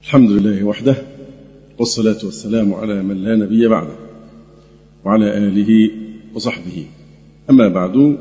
الحمد لله وحده، والصلاة والسلام على من لا نبي بعده وعلى آله وصحبه. أما بعد،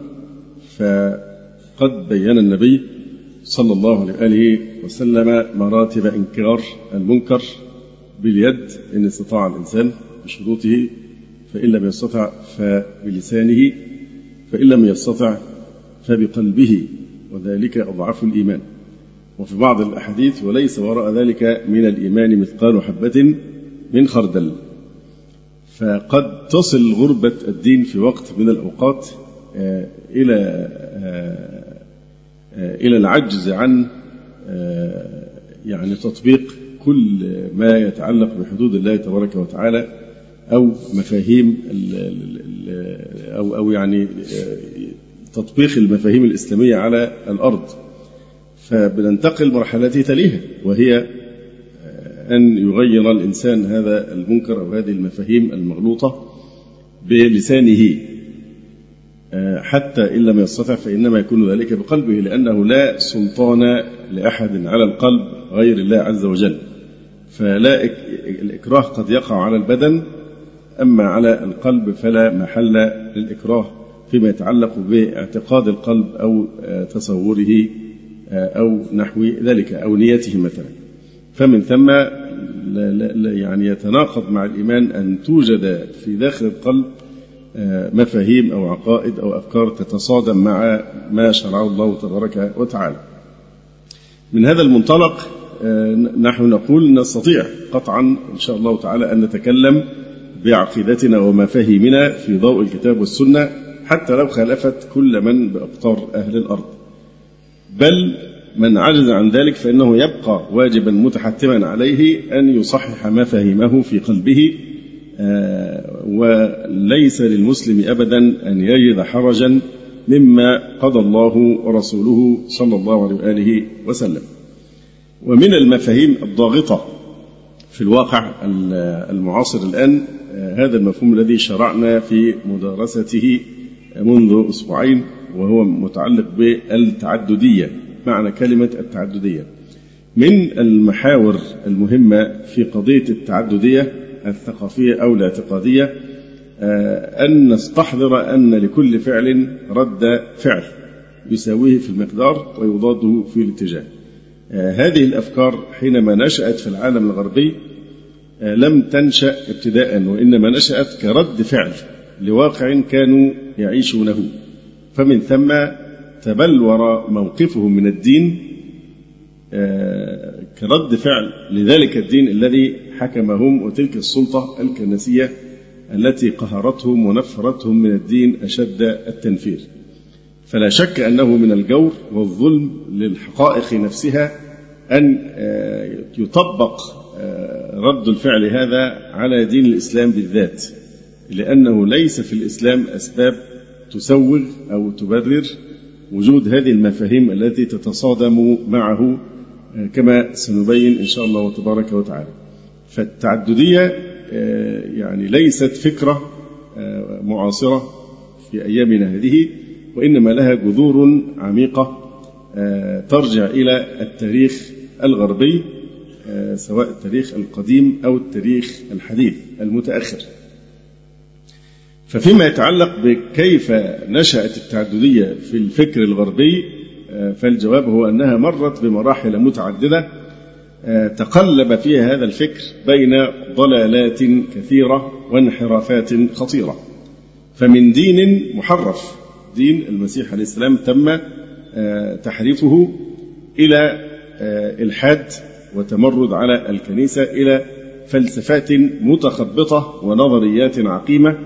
فقد بين النبي صلى الله عليه وسلم مراتب إنكار المنكر باليد إن استطاع الإنسان بشروطه، فإن لم يستطع فبلسانه، فإن لم يستطع فبقلبه، وذلك أضعف الإيمان. وفي بعض الأحاديث: وليس وراء ذلك من الإيمان مثقال حبة من خردل. فقد تصل غربة الدين في وقت من الأوقات إلى العجز عن تطبيق كل ما يتعلق بحدود الله تبارك وتعالى، أو مفاهيم أو تطبيق المفاهيم الإسلامية على الأرض. فبننتقل مرحلة تليها، وهي أن يغير الإنسان هذا المنكر أو هذه المفاهيم المغلوطة بلسانه، حتى إن لم يستطع فإنما يكون ذلك بقلبه، لأنه لا سلطان لأحد على القلب غير الله عز وجل. فلا الإكراه قد يقع على البدن، أما على القلب فلا محل للإكراه فيما يتعلق باعتقاد القلب أو تصوره أو نحو ذلك أو نيته مثلا. فمن ثم يتناقض مع الإيمان أن توجد في داخل القلب مفاهيم أو عقائد أو أفكار تتصادم مع ما شرعه الله تبارك وتعالى. من هذا المنطلق نحن نقول نستطيع قطعا إن شاء الله تعالى أن نتكلم بعقيدتنا ومفاهيمنا في ضوء الكتاب والسنة، حتى لو خالفت كل من بأقطار أهل الأرض. بل من عجز عن ذلك فإنه يبقى واجبا متحتما عليه أن يصحح مفاهيمه في قلبه، وليس للمسلم أبدا أن يجد حرجا مما قضى الله ورسوله صلى الله عليه وآله وسلم. ومن المفاهيم الضاغطة في الواقع المعاصر الآن هذا المفهوم الذي شرعنا في مدارسته منذ أسبوعين، وهو متعلق بالتعددية. معنى كلمة التعددية من المحاور المهمة في قضية التعددية الثقافية أو الاعتقادية أن نستحضر أن لكل فعل رد فعل يساويه في المقدار ويضاده في الاتجاه. هذه الأفكار حينما نشأت في العالم الغربي لم تنشأ ابتداء، وإنما نشأت كرد فعل لواقع كانوا يعيشونه. فمن ثم تبلور موقفهم من الدين كرد فعل لذلك الدين الذي حكمهم، وتلك السلطة الكنسية التي قهرتهم ونفرتهم من الدين أشد التنفير. فلا شك أنه من الجور والظلم للحقائق نفسها أن يطبق رد الفعل هذا على دين الإسلام بالذات، لأنه ليس في الإسلام أسباب تسوغ أو تبرر وجود هذه المفاهيم التي تتصادم معه، كما سنبين إن شاء الله تبارك وتعالى. فالتعددية ليست فكرة معاصرة في أيامنا هذه، وإنما لها جذور عميقة ترجع إلى التاريخ الغربي، سواء التاريخ القديم أو التاريخ الحديث المتأخر. ففيما يتعلق بكيف نشأت التعددية في الفكر الغربي، فالجواب هو أنها مرت بمراحل متعددة تقلب فيها هذا الفكر بين ضلالات كثيرة وانحرافات خطيرة. فمن دين محرف، دين المسيح عليه السلام، تم تحريفه إلى إلحاد وتمرد على الكنيسة، إلى فلسفات متخبطة ونظريات عقيمة.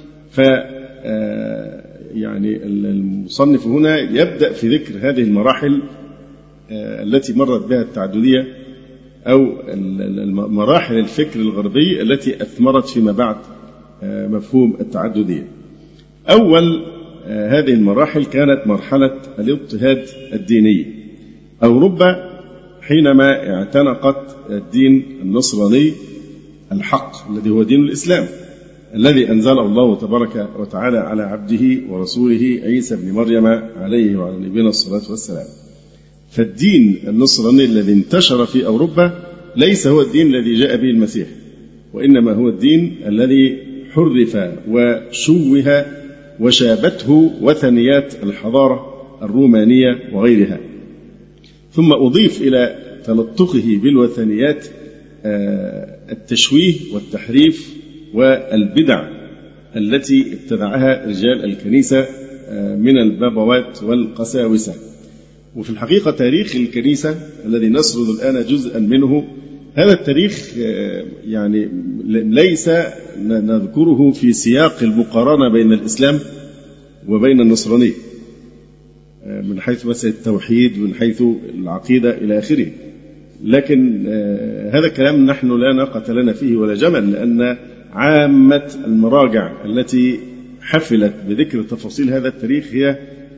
المصنف هنا يبدأ في ذكر هذه المراحل التي مرت بها التعددية، أو مراحل الفكر الغربي التي أثمرت فيما بعد مفهوم التعددية. أول هذه المراحل كانت مرحلة الاضطهاد الديني. أوروبا حينما اعتنقت الدين النصراني الحق الذي هو دين الإسلام الذي أنزله الله تبارك وتعالى على عبده ورسوله عيسى بن مريم عليه وعلى نبينا الصلاة والسلام. فالدين النصراني الذي انتشر في أوروبا ليس هو الدين الذي جاء به المسيح، وإنما هو الدين الذي حرف وشوه وشابته وثنيات الحضارة الرومانية وغيرها، ثم أضيف إلى تلطخه بالوثنيات التشويه والتحريف والبدع التي ابتدعها رجال الكنيسة من البابوات والقساوسة. وفي الحقيقة تاريخ الكنيسة الذي نسرد الآن جزءا منه، هذا التاريخ يعني ليس نذكره في سياق المقارنة بين الإسلام وبين النصرانية من حيث مسألة التوحيد، من حيث العقيدة إلى آخره، لكن هذا الكلام نحن لا ناقة لنا فيه ولا جمل، لأن عامة المراجع التي حفلت بذكر تفاصيل هذا التاريخ هي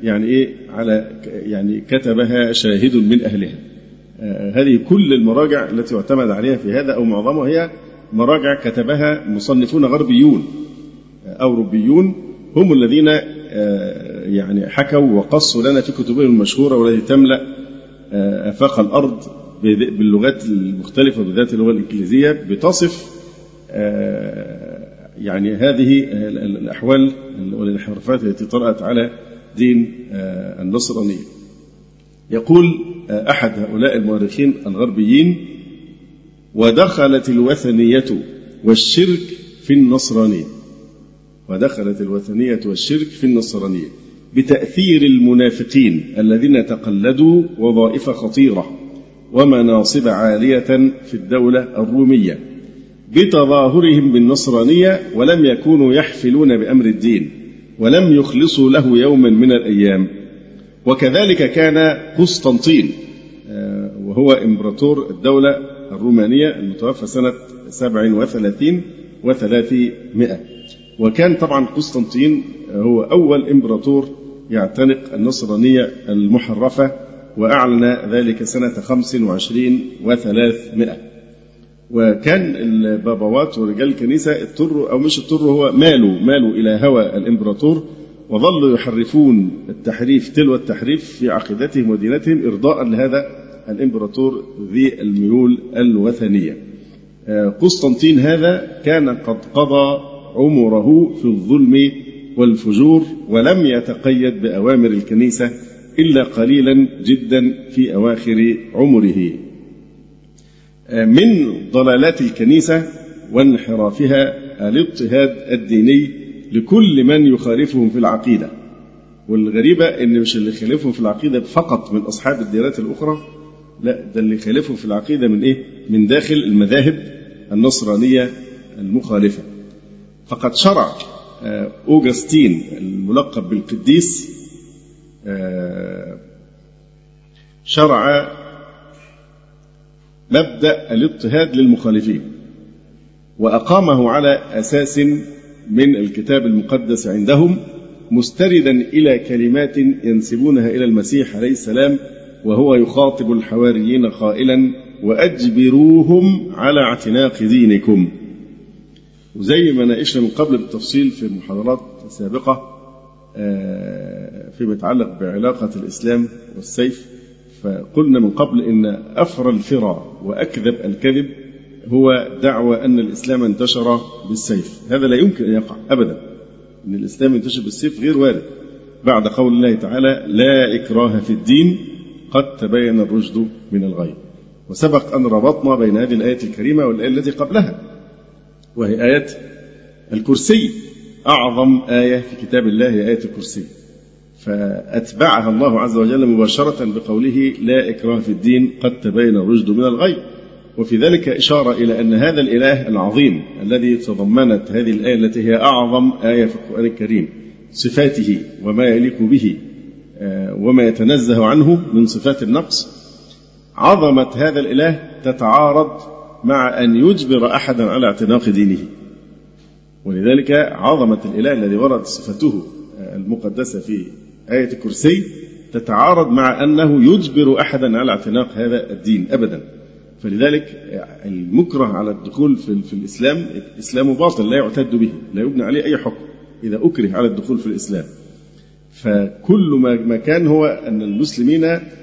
يعني كتبها شاهد من أهلها. هذه كل المراجع التي يعتمد عليها في هذا أو معظمها هي مراجع كتبها مصنفون غربيون أوروبيون، هم الذين يعني حكوا وقصوا لنا في كتبهم المشهورة والتي تملأ آفاق الأرض باللغات المختلفة بالذات اللغة الإنجليزية، بتصف يعني هذه الأحوال والانحرافات التي طرأت على دين النصرانية. يقول أحد هؤلاء المؤرخين الغربيين: ودخلت الوثنية والشرك في النصرانية، ودخلت الوثنية والشرك في النصرانية بتأثير المنافقين الذين تقلدوا وظائف خطيرة ومناصب عالية في الدولة الرومية بتظاهرهم بالنصرانية، ولم يكونوا يحفلون بأمر الدين ولم يخلصوا له يوما من الأيام. وكذلك كان قسطنطين وهو إمبراطور الدولة الرومانية المتوفى سنة 37 و300، وكان طبعا قسطنطين هو أول إمبراطور يعتنق النصرانية المحرفة، وأعلن ذلك سنة 25 و300. وكان البابوات ورجال الكنيسة اضطروا أو مش اضطروا، هو مالوا إلى هوى الإمبراطور، وظلوا يحرفون التحريف تلو التحريف في عقيدتهم ودينتهم إرضاء لهذا الإمبراطور ذي الميول الوثنية. قسطنطين هذا كان قد قضى عمره في الظلم والفجور، ولم يتقيد بأوامر الكنيسة إلا قليلا جدا في أواخر عمره. من ضلالات الكنيسة وانحرافها الاضطهاد الديني لكل من يخالفهم في العقيدة. والغريبة إن مش اللي يخالفهم في العقيدة فقط من أصحاب الديانات الأخرى، لا، ده اللي يخالفهم في العقيدة من إيه؟ من داخل المذاهب النصرانية المخالفة. فقد شرع أوغسطين الملقب بالقديس شرع مبدأ الاضطهاد للمخالفين، وأقامه على أساس من الكتاب المقدس عندهم، مستردا إلى كلمات ينسبونها إلى المسيح عليه السلام، وهو يخاطب الحواريين قائلا: وأجبروهم على اعتناق دينكم. وزي ما ناقشنا من قبل بالتفصيل في محاضرات سابقة فيما يتعلق بعلاقة الإسلام والسيف، فقلنا من قبل إن أفرى الفرى وأكذب الكذب هو دعوى أن الإسلام انتشر بالسيف. هذا لا يمكن أن يقع أبدا، أن الإسلام ينتشر بالسيف غير وارد، بعد قول الله تعالى: لا إكراه في الدين قد تبين الرشد من الغي. وسبق أن ربطنا بين هذه الآية الكريمة والآية التي قبلها، وهي آية الكرسي، أعظم آية في كتاب الله هي آية الكرسي، فأتبعها الله عز وجل مباشرة بقوله: لا إكراه في الدين قد تبين الرشد من الغي. وفي ذلك إشارة إلى أن هذا الإله العظيم الذي تضمنت هذه الآية التي هي أعظم آية في القرآن الكريم، صفاته وما يليق به وما يتنزه عنه من صفات النقص، عظمة هذا الإله تتعارض مع أن يجبر أحدا على اعتناق دينه. ولذلك عظمة الإله الذي وردت صفته المقدسة في آية الكرسي تتعارض مع أنه يجبر أحدا على اعتناق هذا الدين أبدا. فلذلك المكره على الدخول في الإسلام، الإسلام باطل لا يعتد به، لا يبنى عليه أي حكم إذا أكره على الدخول في الإسلام. فكل ما كان هو أن المسلمين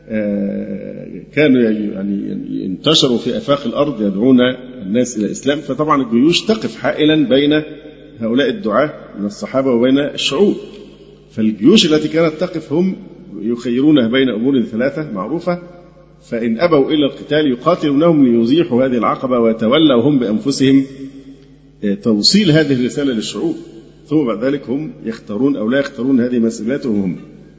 كانوا يعني انتشروا في آفاق الأرض يدعون الناس إلى الإسلام، فطبعا الجيوش تقف حائلا بين هؤلاء الدعاة من الصحابة وبين الشعوب. فالجيوش التي كانت تقف هم يخيرونها بين أمور ثلاثة معروفة، فإن أبوا إلى القتال يقاتلونهم ليزيحوا هذه العقبة ويتولوا هم بأنفسهم توصيل هذه الرسالة للشعوب، ثم بعد ذلك هم يختارون أو لا يختارون، هذه مسؤولياتهم هم.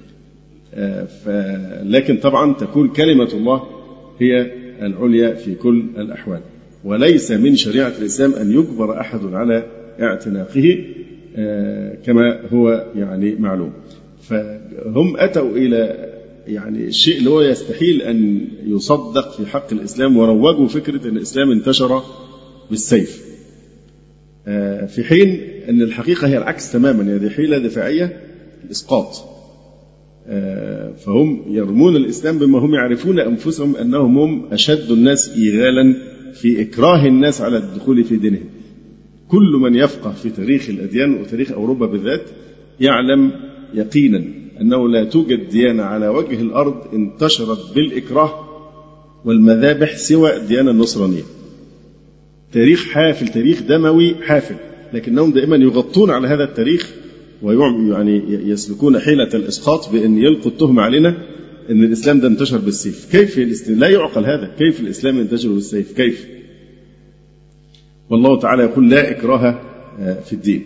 لكن طبعا تكون كلمة الله هي العليا في كل الأحوال، وليس من شريعة الإسلام أن يجبر أحد على اعتناقه كما هو يعني معلوم. فهم أتوا إلى يعني الشيء اللي هو يستحيل أن يصدق في حق الإسلام، وروجوا فكرة أن الإسلام انتشر بالسيف، في حين أن الحقيقة هي العكس تماما، هذه حيلة دفاعية الإسقاط. فهم يرمون الإسلام بما هم يعرفون أنفسهم أنهم هم أشد الناس إيغالا في إكراه الناس على الدخول في دينهم. كل من يفقه في تاريخ الأديان وتاريخ أوروبا بالذات يعلم يقينا أنه لا توجد ديانة على وجه الأرض انتشرت بالإكراه والمذابح سوى الديانة النصرانية. تاريخ حافل، تاريخ دموي حافل، لكنهم دائما يغطون على هذا التاريخ ويعني يسلكون حيلة الإسقاط بأن يلقوا التهم علينا أن الإسلام ده انتشر بالسيف. كيف الإسلام؟ لا يعقل هذا، كيف الإسلام ينتشر بالسيف؟ كيف؟ والله تعالى يقول لا إكراه في الدين.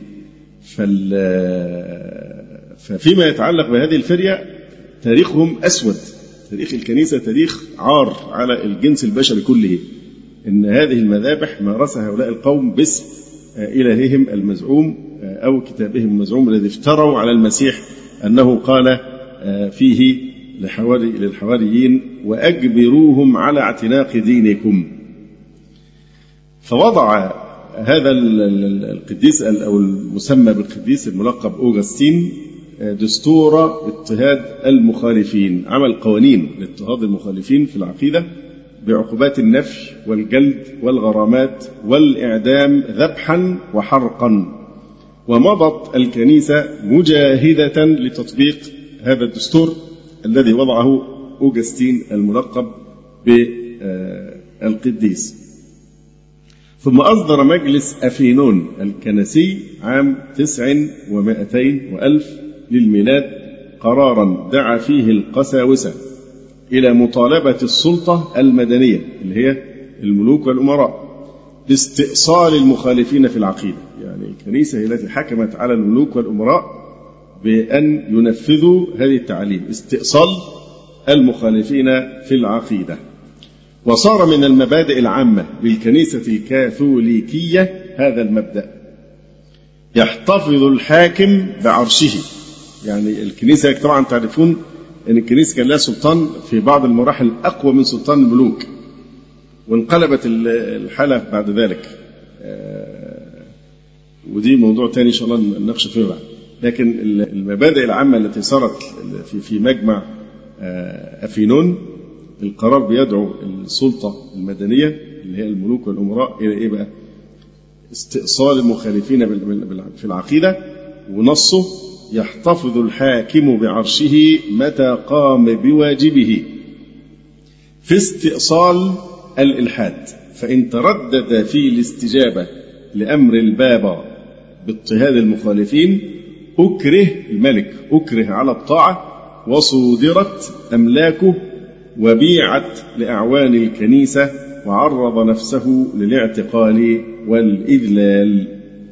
ففيما يتعلق بهذه الفرية تاريخهم أسود، تاريخ الكنيسة تاريخ عار على الجنس البشري كله، إن هذه المذابح مارسها هؤلاء القوم باسم إلههم المزعوم أو كتابهم المزعوم الذي افتروا على المسيح أنه قال فيه للحواريين وأجبروهم على اعتناق دينكم. فوضع هذا القديس أو المسمى بالقديس الملقب أوغسطين دستور اضطهاد المخالفين، عمل قوانين لاضطهاد المخالفين في العقيدة بعقوبات النفي والجلد والغرامات والإعدام ذبحا وحرقا. ومضت الكنيسة مجاهدة لتطبيق هذا الدستور الذي وضعه أوغسطين الملقب بالقديس. ثم أصدر مجلس أفينون الكنسي عام 900 وألف للميلاد قرارا دعا فيه القساوسة إلى مطالبة السلطة المدنية اللي هي الملوك والأمراء باستئصال المخالفين في العقيدة. يعني الكنيسة هي التي حكمت على الملوك والأمراء بأن ينفذوا هذه التعاليم، استئصال المخالفين في العقيدة. وصار من المبادئ العامة للكنيسة الكاثوليكية هذا المبدأ: يحتفظ الحاكم بعرشه. يعني الكنيسة طبعا تعرفون أن الكنيسة كان لها سلطان في بعض المراحل أقوى من سلطان الملوك، وانقلبت الحالة بعد ذلك، ودي موضوع تاني إن شاء الله نناقش فيه بعد. لكن المبادئ العامة التي صارت في مجمع أفينون، القرار بيدعو السلطة المدنية اللي هي الملوك والأمراء إلى إيه بقى؟ استئصال المخالفين في العقيدة، ونصه: يحتفظ الحاكم بعرشه متى قام بواجبه في استئصال الإلحاد، فإن تردد في الاستجابة لأمر البابا باضطهاد المخالفين أكره الملك، أكره على الطاعة، وصودرت أملاكه وبيعت لأعوان الكنيسة، وعرض نفسه للاعتقال والإذلال.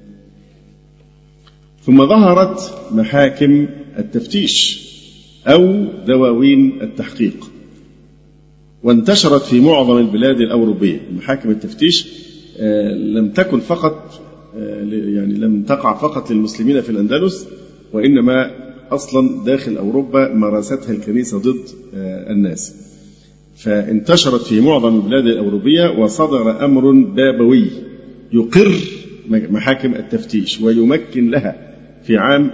ثم ظهرت محاكم التفتيش أو دواوين التحقيق، وانتشرت في معظم البلاد الأوروبية. محاكم التفتيش لم تكن فقط يعني لم تقع فقط للمسلمين في الأندلس، وإنما أصلا داخل أوروبا مارستها الكنيسة ضد الناس، فانتشرت في معظم البلاد الأوروبية. وصدر أمر بابوي يقر محاكم التفتيش ويمكن لها في عام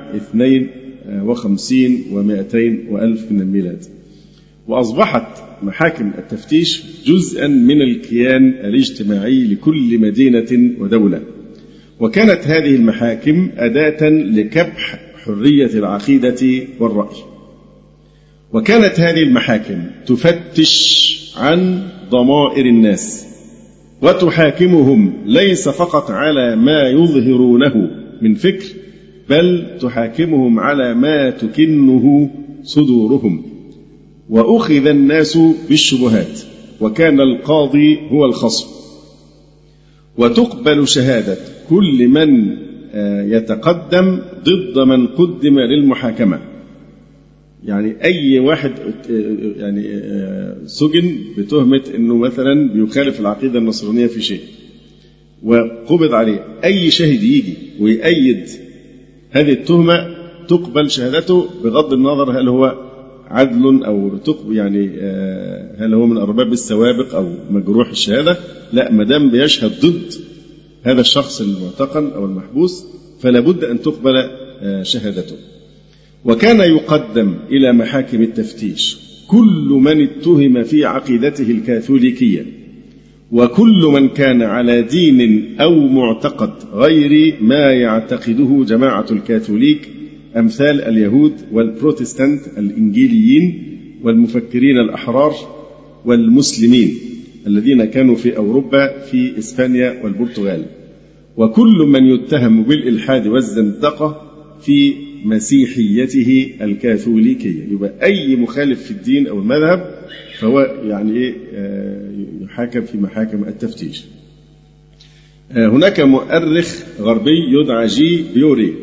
52 و200 وألف من الميلاد. وأصبحت محاكم التفتيش جزءا من الكيان الاجتماعي لكل مدينة ودولة، وكانت هذه المحاكم أداة لكبح حرية العقيدة والرأي. وكانت هذه المحاكم تفتش عن ضمائر الناس وتحاكمهم ليس فقط على ما يظهرونه من فكر، بل تحاكمهم على ما تكنه صدورهم. وأخذ الناس بالشبهات، وكان القاضي هو الخصم، وتقبل شهادة كل من يتقدم ضد من قدم للمحاكمة. يعني أي واحد يعني سجن بتهمة أنه مثلا بيخالف العقيدة النصرانية في شيء وقبض عليه، أي شاهد يجي ويأيد هذه التهمة تقبل شهادته بغض النظر هل هو عدل أو يعني هل هو من أرباب السوابق أو مجروح الشهادة. لا، مدام بيشهد ضد هذا الشخص المعتقل أو المحبوس فلا بد أن تقبل شهادته. وكان يقدم إلى محاكم التفتيش كل من اتهم في عقيدته الكاثوليكية، وكل من كان على دين أو معتقد غير ما يعتقده جماعة الكاثوليك، أمثال اليهود والبروتستانت الإنجيليين والمفكرين الأحرار والمسلمين الذين كانوا في أوروبا في إسبانيا والبرتغال، وكل من يتهم بالإلحاد والزندقة في مسيحيته الكاثوليكية. يبقى أي مخالف في الدين أو المذهب فهو يعني يحاكم في محاكم التفتيش. هناك مؤرخ غربي يدعى جي بيوري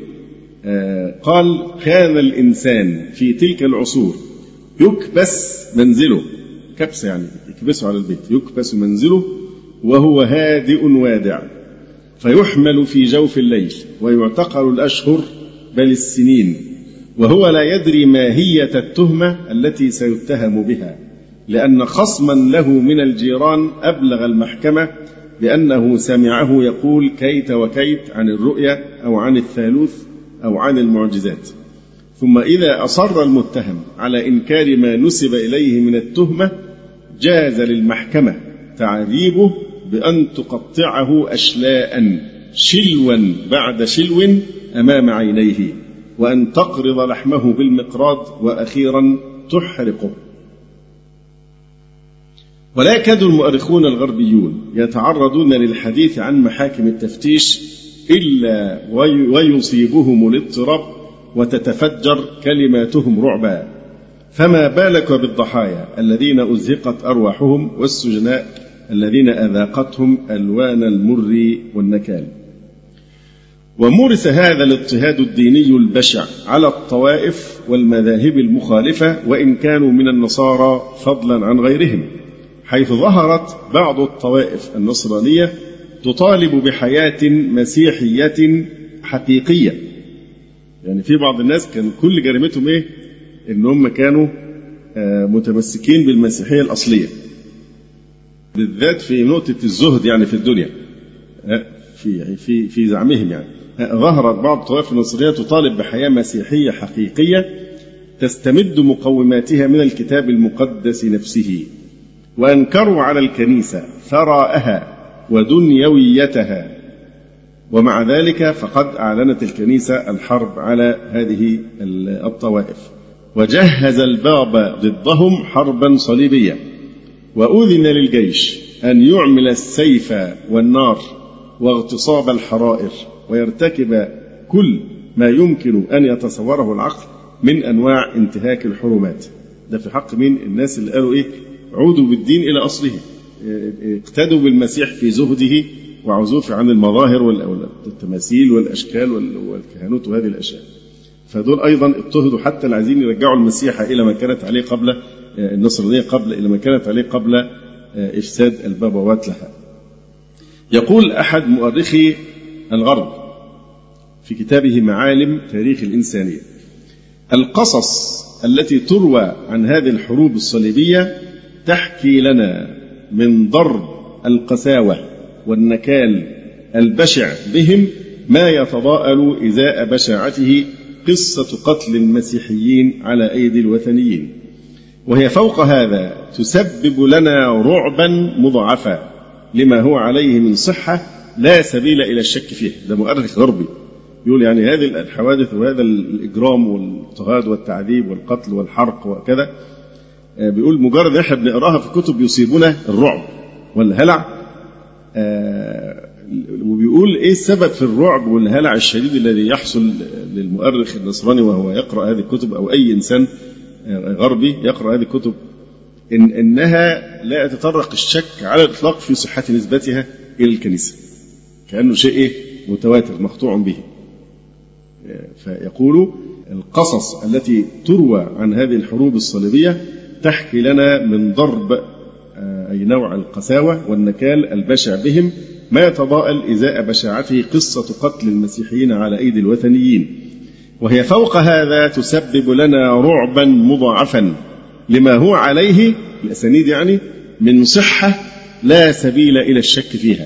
قال: كان الإنسان في تلك العصور يكبس منزله، كبس يعني يكبسه على البيت، يكبس منزله وهو هادئ وادع، فيحمل في جوف الليل ويعتقل الأشهر بل السنين، وهو لا يدري ماهية التهمة التي سيتهم بها، لأن خصما له من الجيران أبلغ المحكمة بأنه سمعه يقول كيت وكيت عن الرؤيا أو عن الثالوث أو عن المعجزات. ثم إذا أصر المتهم على إنكار ما نسب إليه من التهمة جاز للمحكمة تعذيبه بأن تقطعه أشلاء شلوا بعد شلو أمام عينيه، وأن تقرض لحمه بالمقراض، وأخيرا تحرقه. ولا يكاد المؤرخون الغربيون يتعرضون للحديث عن محاكم التفتيش إلا ويصيبهم الاضطراب وتتفجر كلماتهم رعبا، فما بالك بالضحايا الذين أزهقت أرواحهم والسجناء الذين أذاقتهم ألوان المر والنكال. ومورس هذا الاضطهاد الديني البشع على الطوائف والمذاهب المخالفة وإن كانوا من النصارى فضلا عن غيرهم، حيث ظهرت بعض الطوائف النصرانية تطالب بحياة مسيحية حقيقية. يعني في بعض الناس كان كل جريمتهم إيه؟ إنهم كانوا متمسكين بالمسيحية الأصلية، بالذات في نقطة الزهد يعني في الدنيا في زعمهم. يعني ظهرت بعض الطوائف النصرانية تطالب بحياة مسيحية حقيقية تستمد مقوماتها من الكتاب المقدس نفسه، وأنكروا على الكنيسة ثراءها ودنيويتها، ومع ذلك فقد أعلنت الكنيسة الحرب على هذه الطوائف، وجهز الباب ضدهم حربا صليبية، وأذن للجيش أن يعمل السيف والنار واغتصاب الحرائر ويرتكب كل ما يمكن أن يتصوره العقل من أنواع انتهاك الحرمات. ده في حق مين؟ الناس اللي قالوا إيه؟ عودوا بالدين إلى أصله، اقتدوا بالمسيح في زهده وعزوفه عن المظاهر والتماثيل والأشكال والكهنوت وهذه الأشياء. فدول أيضا اضطهدوا حتى اللي عايزين يرجعوا المسيحة إلى ما كانت عليه قبل النصرانية، إلى ما كانت عليه قبل إفساد البابوات لها. يقول أحد مؤرخي الغرب في كتابه معالم تاريخ الإنسانية: القصص التي تروى عن هذه الحروب الصليبية تحكي لنا من ضرب القساوة والنكال البشع بهم ما يتضاءل إزاء بشاعته قصة قتل المسيحيين على أيدي الوثنيين، وهي فوق هذا تسبب لنا رعبا مضاعفا لما هو عليه من صحة لا سبيل إلى الشك فيه. ده مؤرخ غربي يقول يعني هذه الحوادث وهذا الإجرام والاضطهاد والتعذيب والقتل والحرق وكذا، بيقول مجرد احنا بنقراها في كتب يصيبنا الرعب والهلع. وبيقول ايه السبب في الرعب والهلع الشديد الذي يحصل للمؤرخ النصراني وهو يقرأ هذه الكتب، أو أي إنسان غربي يقرأ هذه الكتب، إنها لا يتطرق الشك على الإطلاق في صحة نسبتها إلى الكنيسة، كأنه شيء متواتر مقطوع به. فيقول القصص التي تروى عن هذه الحروب الصليبية تحكي لنا من ضرب أي نوع القساوة والنكال البشع بهم ما يتضاءل إزاء بشاعته قصة قتل المسيحيين على أيدي الوثنيين، وهي فوق هذا تسبب لنا رعبا مضاعفا لما هو عليه الأسانيد يعني من صحة لا سبيل إلى الشك فيها.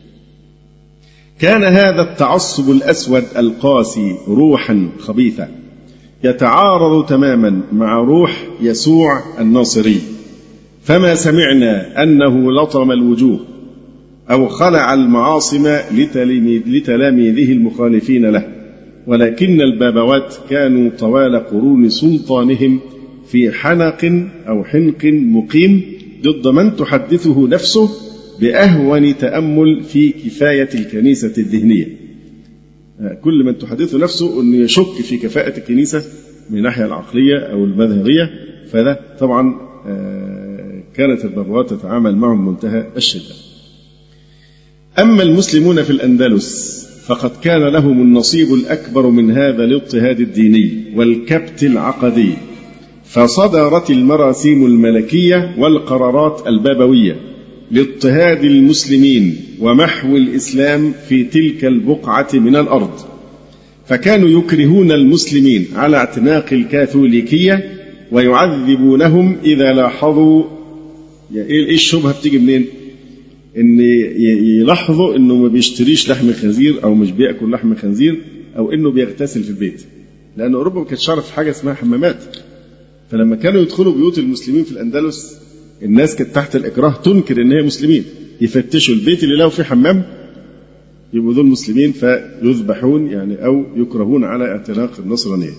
كان هذا التعصب الأسود القاسي روحا خبيثة يتعارض تماما مع روح يسوع الناصري، فما سمعنا أنه لطم الوجوه أو خلع المعاصم لتلاميذه المخالفين له، ولكن البابوات كانوا طوال قرون سلطانهم في حنق أو حنق مقيم ضد من تحدثه نفسه بأهون تأمل في كفاية الكنيسة الذهنية. كل من تحدثه نفسه أن يشك في كفاءة الكنيسة من الناحية العقلية أو المذهبية، فده طبعا كانت البابوات تتعامل معهم منتهى الشدة. أما المسلمون في الأندلس فقد كان لهم النصيب الأكبر من هذا الاضطهاد الديني والكبت العقدي، فصدرت المراسيم الملكية والقرارات البابوية لاضطهاد المسلمين ومحو الإسلام في تلك البقعة من الأرض، فكانوا يكرهون المسلمين على اعتناق الكاثوليكية ويعذبونهم إذا لاحظوا. إيه الشبهة بتيجي منين؟ إن يلاحظوا إنه ما بيشتريش لحم خنزير أو مش بيأكل لحم خنزير أو إنه بيغتسل في البيت، لأن أوروبا ما كانتش عارف حاجة اسمها حمامات. فلما كانوا يدخلوا بيوت المسلمين في الأندلس الناس كانت تحت الإكراه تنكر إن هي مسلمين، يفتشوا البيت اللي له فيه حمام يبقوا دول مسلمين فيذبحون يعني أو يكرهون على اعتناق النصرانية.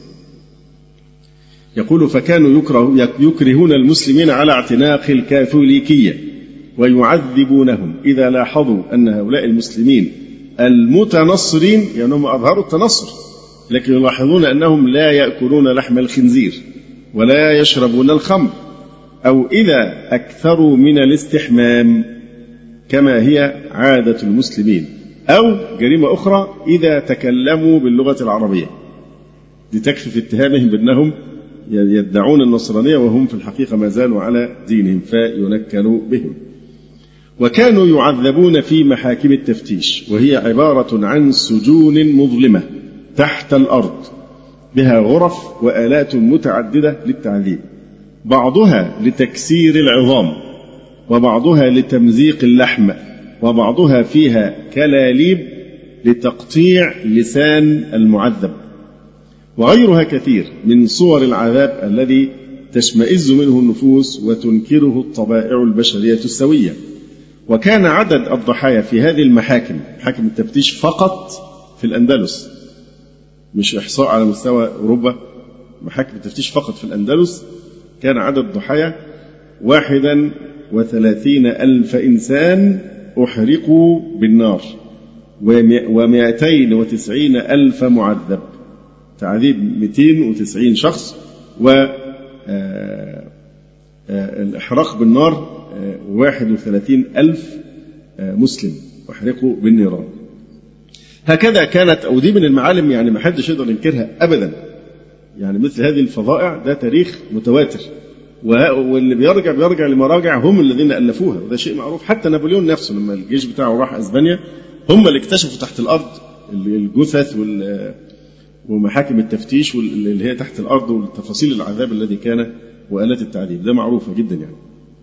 يقول فكانوا يكرهون المسلمين على اعتناق الكاثوليكية ويعذبونهم إذا لاحظوا أن هؤلاء المسلمين المتنصرين يعني هم أظهروا التنصر لكن يلاحظون أنهم لا يأكلون لحم الخنزير ولا يشربون الخمر، أو إذا أكثروا من الاستحمام كما هي عادة المسلمين، أو جريمة أخرى إذا تكلموا باللغة العربية، دي تكفي في اتهامهم بأنهم يدعون النصرانية وهم في الحقيقة ما زالوا على دينهم فينكلوا بهم. وكانوا يعذبون في محاكم التفتيش، وهي عبارة عن سجون مظلمة تحت الأرض بها غرف وآلات متعددة للتعذيب، بعضها لتكسير العظام وبعضها لتمزيق اللحم وبعضها فيها كلاليب لتقطيع لسان المعذب، وغيرها كثير من صور العذاب الذي تشمئز منه النفوس وتنكره الطبائع البشرية السوية. وكان عدد الضحايا في هذه المحاكم، محاكم التفتيش فقط في الأندلس، مش إحصاء على مستوى أوروبا، محاكم التفتيش فقط في الأندلس كان عدد الضحايا 31,000 إنسان أحرقوا بالنار و290,000 معذب، تعذيب 290 شخص والإحراق بالنار 31,000 مسلم أحرقوا بالنيران. هكذا كانت، أو دي من المعالم يعني ما حدش يقدر ينكرها أبدا، يعني مثل هذه الفظائع ده تاريخ متواتر، واللي بيرجع لمراجع هم الذين ألفوها، وده شيء معروف. حتى نابليون نفسه لما الجيش بتاعه راح أسبانيا هم اللي اكتشفوا تحت الأرض الجثث ومحاكم التفتيش اللي هي تحت الأرض والتفاصيل العذاب الذي كان وآلات التعذيب، ده معروفة جدا يعني.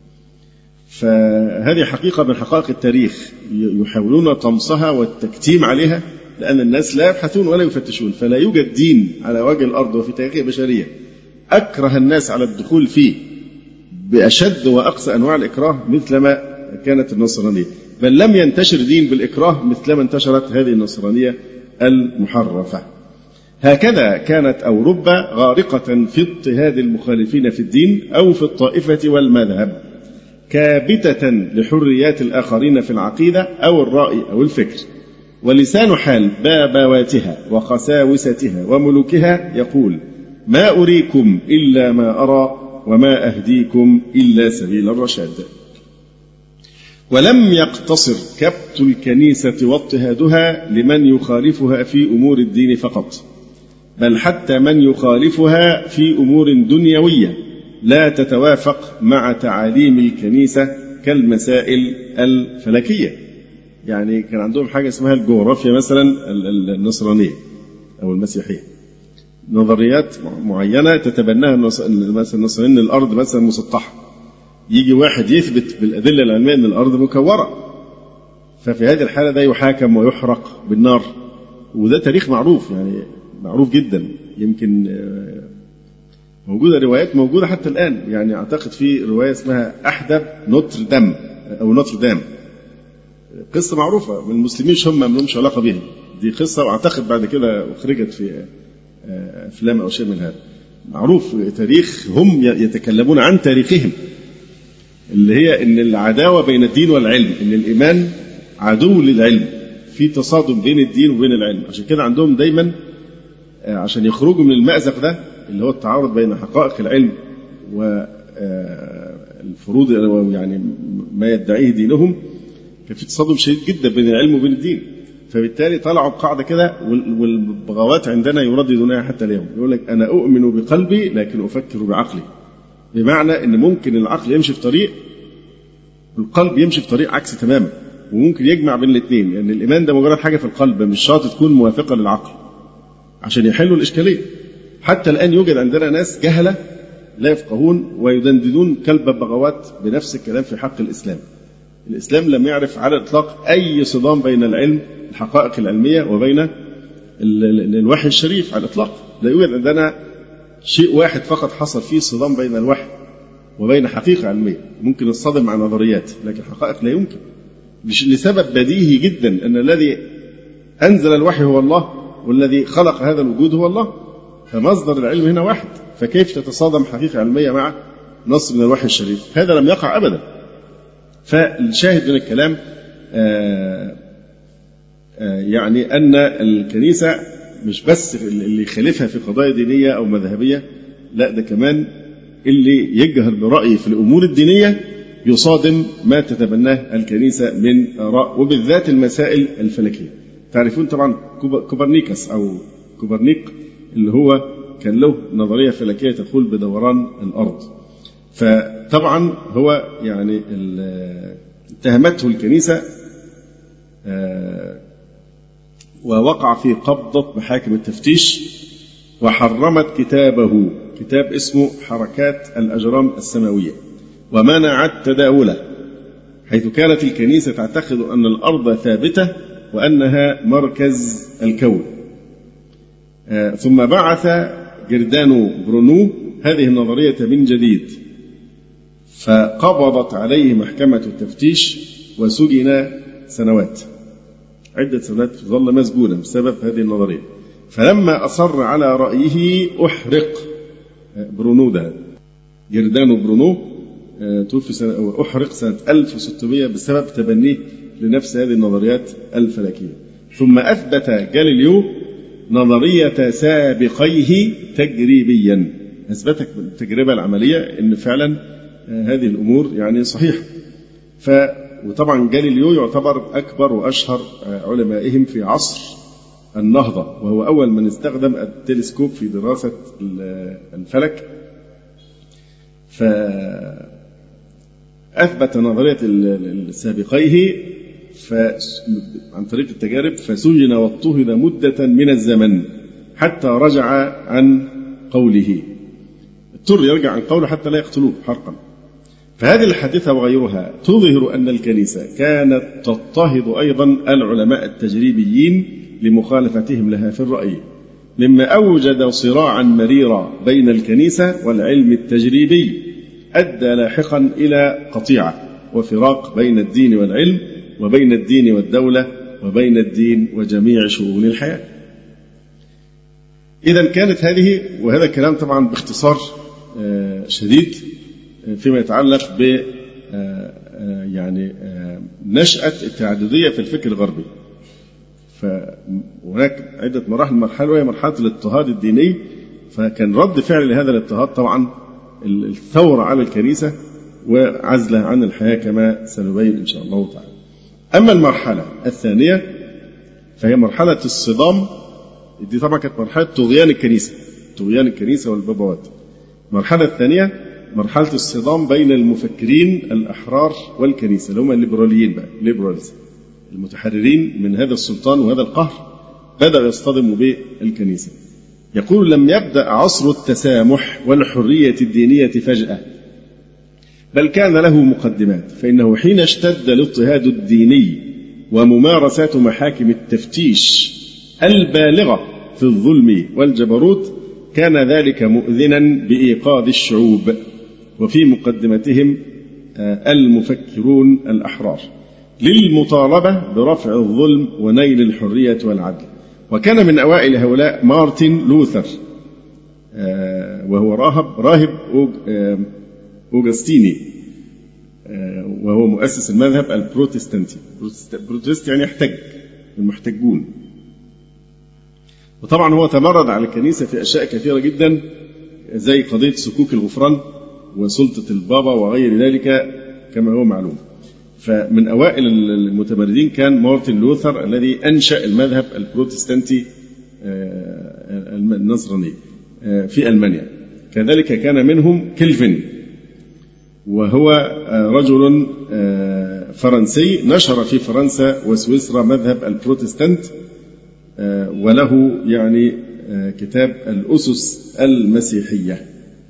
فهذه حقيقة من حقائق التاريخ يحاولون طمسها والتكتيم عليها، لأن الناس لا يبحثون ولا يفتشون، فلا يوجد دين على وجه الأرض وفي تاريخ البشرية أكره الناس على الدخول فيه بأشد وأقصى أنواع الإكراه مثلما كانت النصرانية، بل لم ينتشر دين بالإكراه مثلما انتشرت هذه النصرانية المحرفة. هكذا كانت أوروبا غارقة في اضطهاد المخالفين في الدين أو في الطائفة والمذهب، كابتة لحريات الآخرين في العقيدة أو الرأي أو الفكر. ولسان حال بابواتها وقساوستها وملوكها يقول: ما أريكم إلا ما أرى وما أهديكم إلا سبيل الرشاد. ولم يقتصر كبت الكنيسة واضطهادها لمن يخالفها في أمور الدين فقط، بل حتى من يخالفها في أمور دنيوية لا تتوافق مع تعاليم الكنيسة كالمسائل الفلكية. يعني كان عندهم حاجة اسمها الجغرافيا مثلا النصرانية أو المسيحية، نظريات معينة تتبناها مثلا النصرانيين، الأرض مثلا مسطحة، يجي واحد يثبت بالأدلة العلمية أن الأرض مكورة، ففي هذه الحالة ده يحاكم ويحرق بالنار. وده تاريخ معروف، يعني معروف جدا، يمكن موجودة روايات موجودة حتى الآن. يعني أعتقد في رواية اسمها أحدب نوتردام أو نوتردام، قصة معروفة من المسلمين، هم ما لهمش علاقة بها، دي قصة وأعتقد بعد كده أخرجت في أفلام أو شيء من هذا. معروف تاريخ، هم يتكلمون عن تاريخهم اللي هي إن العداوة بين الدين والعلم، إن الإيمان عدو للعلم، في تصادم بين الدين وبين العلم. عشان كده عندهم دايما عشان يخرجوا من المأزق ده اللي هو التعارض بين حقائق العلم والفروض، يعني ما يدعيه دينهم، كان في تصادم شديد جدا بين العلم وبين الدين. فبالتالي طلعوا بقاعدة كده، والبغاوات عندنا يرددونها حتى اليوم، يقول لك أنا أؤمن بقلبي لكن أفكر بعقلي، بمعنى أن ممكن العقل يمشي في طريق والقلب يمشي في طريق عكسي تماما، وممكن يجمع بين الاثنين، لأن يعني الإيمان ده مجرد حاجة في القلب، مش شرط تكون موافقة للعقل عشان يحلوا الإشكالية. حتى الآن يوجد عندنا ناس جهلة لا يفقهون ويدندنون كلب البغاوات بنفس الكلام في حق الإسلام. الإسلام لم يعرف على الإطلاق أي صدام بين العلم، الحقائق العلمية، وبين الوحي الشريف على الإطلاق. لا يوجد عندنا شيء واحد فقط حصل فيه صدام بين الوحي وبين حقيقة علمية. ممكن نصطدم مع نظريات، لكن حقائق لا يمكن، لسبب بديهي جدا، أن الذي أنزل الوحي هو الله، والذي خلق هذا الوجود هو الله، فمصدر العلم هنا واحد، فكيف تتصادم حقيقة علمية مع نص من الوحي الشريف؟ هذا لم يقع أبدا. فالشاهد من الكلام يعني أن الكنيسة مش بس اللي يخالفها في قضايا دينية أو مذهبية، لا ده كمان اللي يجهر برأيه في الأمور الدينية يصادم ما تتبناه الكنيسة من آراء، وبالذات المسائل الفلكية. تعرفون طبعا كوبرنيكوس أو كوبرنيك، اللي هو كان له نظرية فلكية تقول بدوران الأرض. فطبعا هو يعني اتهمته الكنيسة ووقع في قبضة محاكم التفتيش، وحرمت كتابه، كتاب اسمه حركات الأجرام السماوية، ومنعت تداوله، حيث كانت الكنيسة تعتقد أن الأرض ثابتة وأنها مركز الكون. ثم بعث جردانو برونو هذه النظرية من جديد، فقبضت عليه محكمة التفتيش وسجن سنوات، عدة سنوات ظل مسجونا بسبب هذه النظرية. فلما أصر على رأيه أحرق برونو، ده جردانو برونو، توفي أحرق سنة 1600 بسبب تبنيه لنفس هذه النظريات الفلكية. ثم أثبت جاليليو نظرية سابقيه تجريبيا، أثبتت بالتجربة العملية أن فعلا هذه الأمور يعني صحيحة. وطبعا جاليليو يعتبر أكبر وأشهر علمائهم في عصر النهضة، وهو أول من استخدم التلسكوب في دراسة الفلك. فأثبت نظرية السابقيه عن طريق التجارب، فسجن واضطهد مدة من الزمن حتى رجع عن قوله، اضطر يرجع عن قوله حتى لا يقتلوه حرقا. فهذه الحادثة وغيرها تظهر أن الكنيسة كانت تضطهد أيضا العلماء التجريبيين لمخالفتهم لها في الرأي، مما أوجد صراعا مريرا بين الكنيسة والعلم التجريبي، أدى لاحقا إلى قطيعة وفراق بين الدين والعلم، وبين الدين والدولة، وبين الدين وجميع شؤون الحياة. إذا كانت هذه، وهذا الكلام طبعا باختصار شديد فيما يتعلق ب يعني نشأة التعددية في الفكر الغربي. فهناك عدة مراحل. مرحلة وهي مرحلة الاضطهاد الديني، فكان رد فعل لهذا الاضطهاد طبعا الثورة على الكنيسة وعزلها عن الحياة كما سنبين إن شاء الله تعالى. أما المرحلة الثانية فهي مرحلة الصدام. دي طبعا كانت مرحلة طغيان الكنيسة والبابوات. المرحلة الثانية مرحلة الصدام بين المفكرين الأحرار والكنيسة، اللي هم الليبراليين بقى، الليبرالز المتحررين من هذا السلطان وهذا القهر، بدأوا يصطدموا بالكنيسة. يقول: لم يبدأ عصر التسامح والحرية الدينية فجأة، بل كان له مقدمات. فإنه حين اشتد الاضطهاد الديني وممارسات محاكم التفتيش البالغة في الظلم والجبروت، كان ذلك مؤذنا بإيقاظ الشعوب، وفي مقدمتهم المفكرون الأحرار، للمطالبة برفع الظلم ونيل الحرية والعدل. وكان من أوائل هؤلاء مارتن لوثر، وهو راهب أوغسطيني، وهو مؤسس المذهب البروتستانتي. بروتست يعني يحتج، المحتجون. وطبعا هو تمرد على الكنيسة في أشياء كثيرة جدا، زي قضية سكوك الغفران وسلطة البابا وغير ذلك كما هو معلوم. فمن أوائل المتمردين كان مارتن لوثر الذي أنشأ المذهب البروتستانتي النصراني في ألمانيا. كذلك كان منهم كيلفن، وهو رجل فرنسي نشر في فرنسا وسويسرا مذهب البروتستانت، وله يعني كتاب الأسس المسيحية.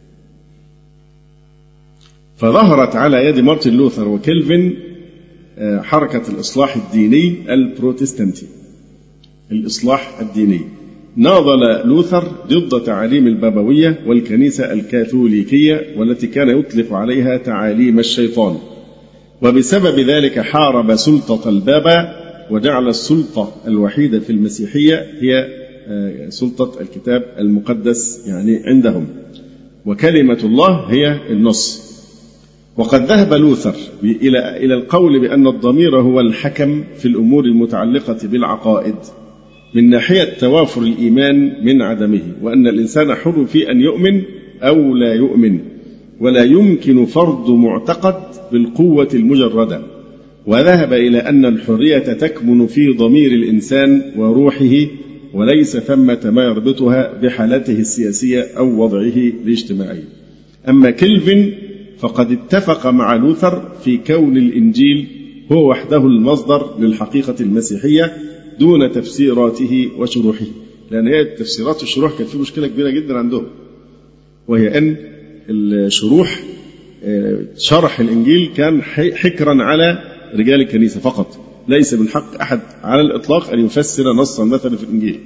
فظهرت على يد مارتن لوثر وكيلفن حركة الإصلاح الديني البروتستانتي. الإصلاح الديني ناضل لوثر ضد تعاليم البابوية والكنيسة الكاثوليكية، والتي كان يطلق عليها تعاليم الشيطان، وبسبب ذلك حارب سلطة البابا، وجعل السلطة الوحيدة في المسيحية هي سلطة الكتاب المقدس يعني عندهم، وكلمة الله هي النص. وقد ذهب لوثر إلى القول بأن الضمير هو الحكم في الأمور المتعلقة بالعقائد من ناحية توافر الإيمان من عدمه، وأن الإنسان حر في أن يؤمن أو لا يؤمن، ولا يمكن فرض معتقد بالقوة المجردة. وذهب إلى أن الحرية تكمن في ضمير الإنسان وروحه، وليس ثمة ما يربطها بحالته السياسية أو وضعه الاجتماعي. أما كيلفن فقد اتفق مع لوثر في كون الإنجيل هو وحده المصدر للحقيقة المسيحية دون تفسيراته وشروحه، لأن هي التفسيرات والشروح كانت في مشكلة كبيرة جدا عندهم، وهي أن الشروح شرح الإنجيل كان حكرا على رجال الكنيسة فقط، ليس من حق أحد على الإطلاق أن يفسر نصا مثلا في الإنجيل.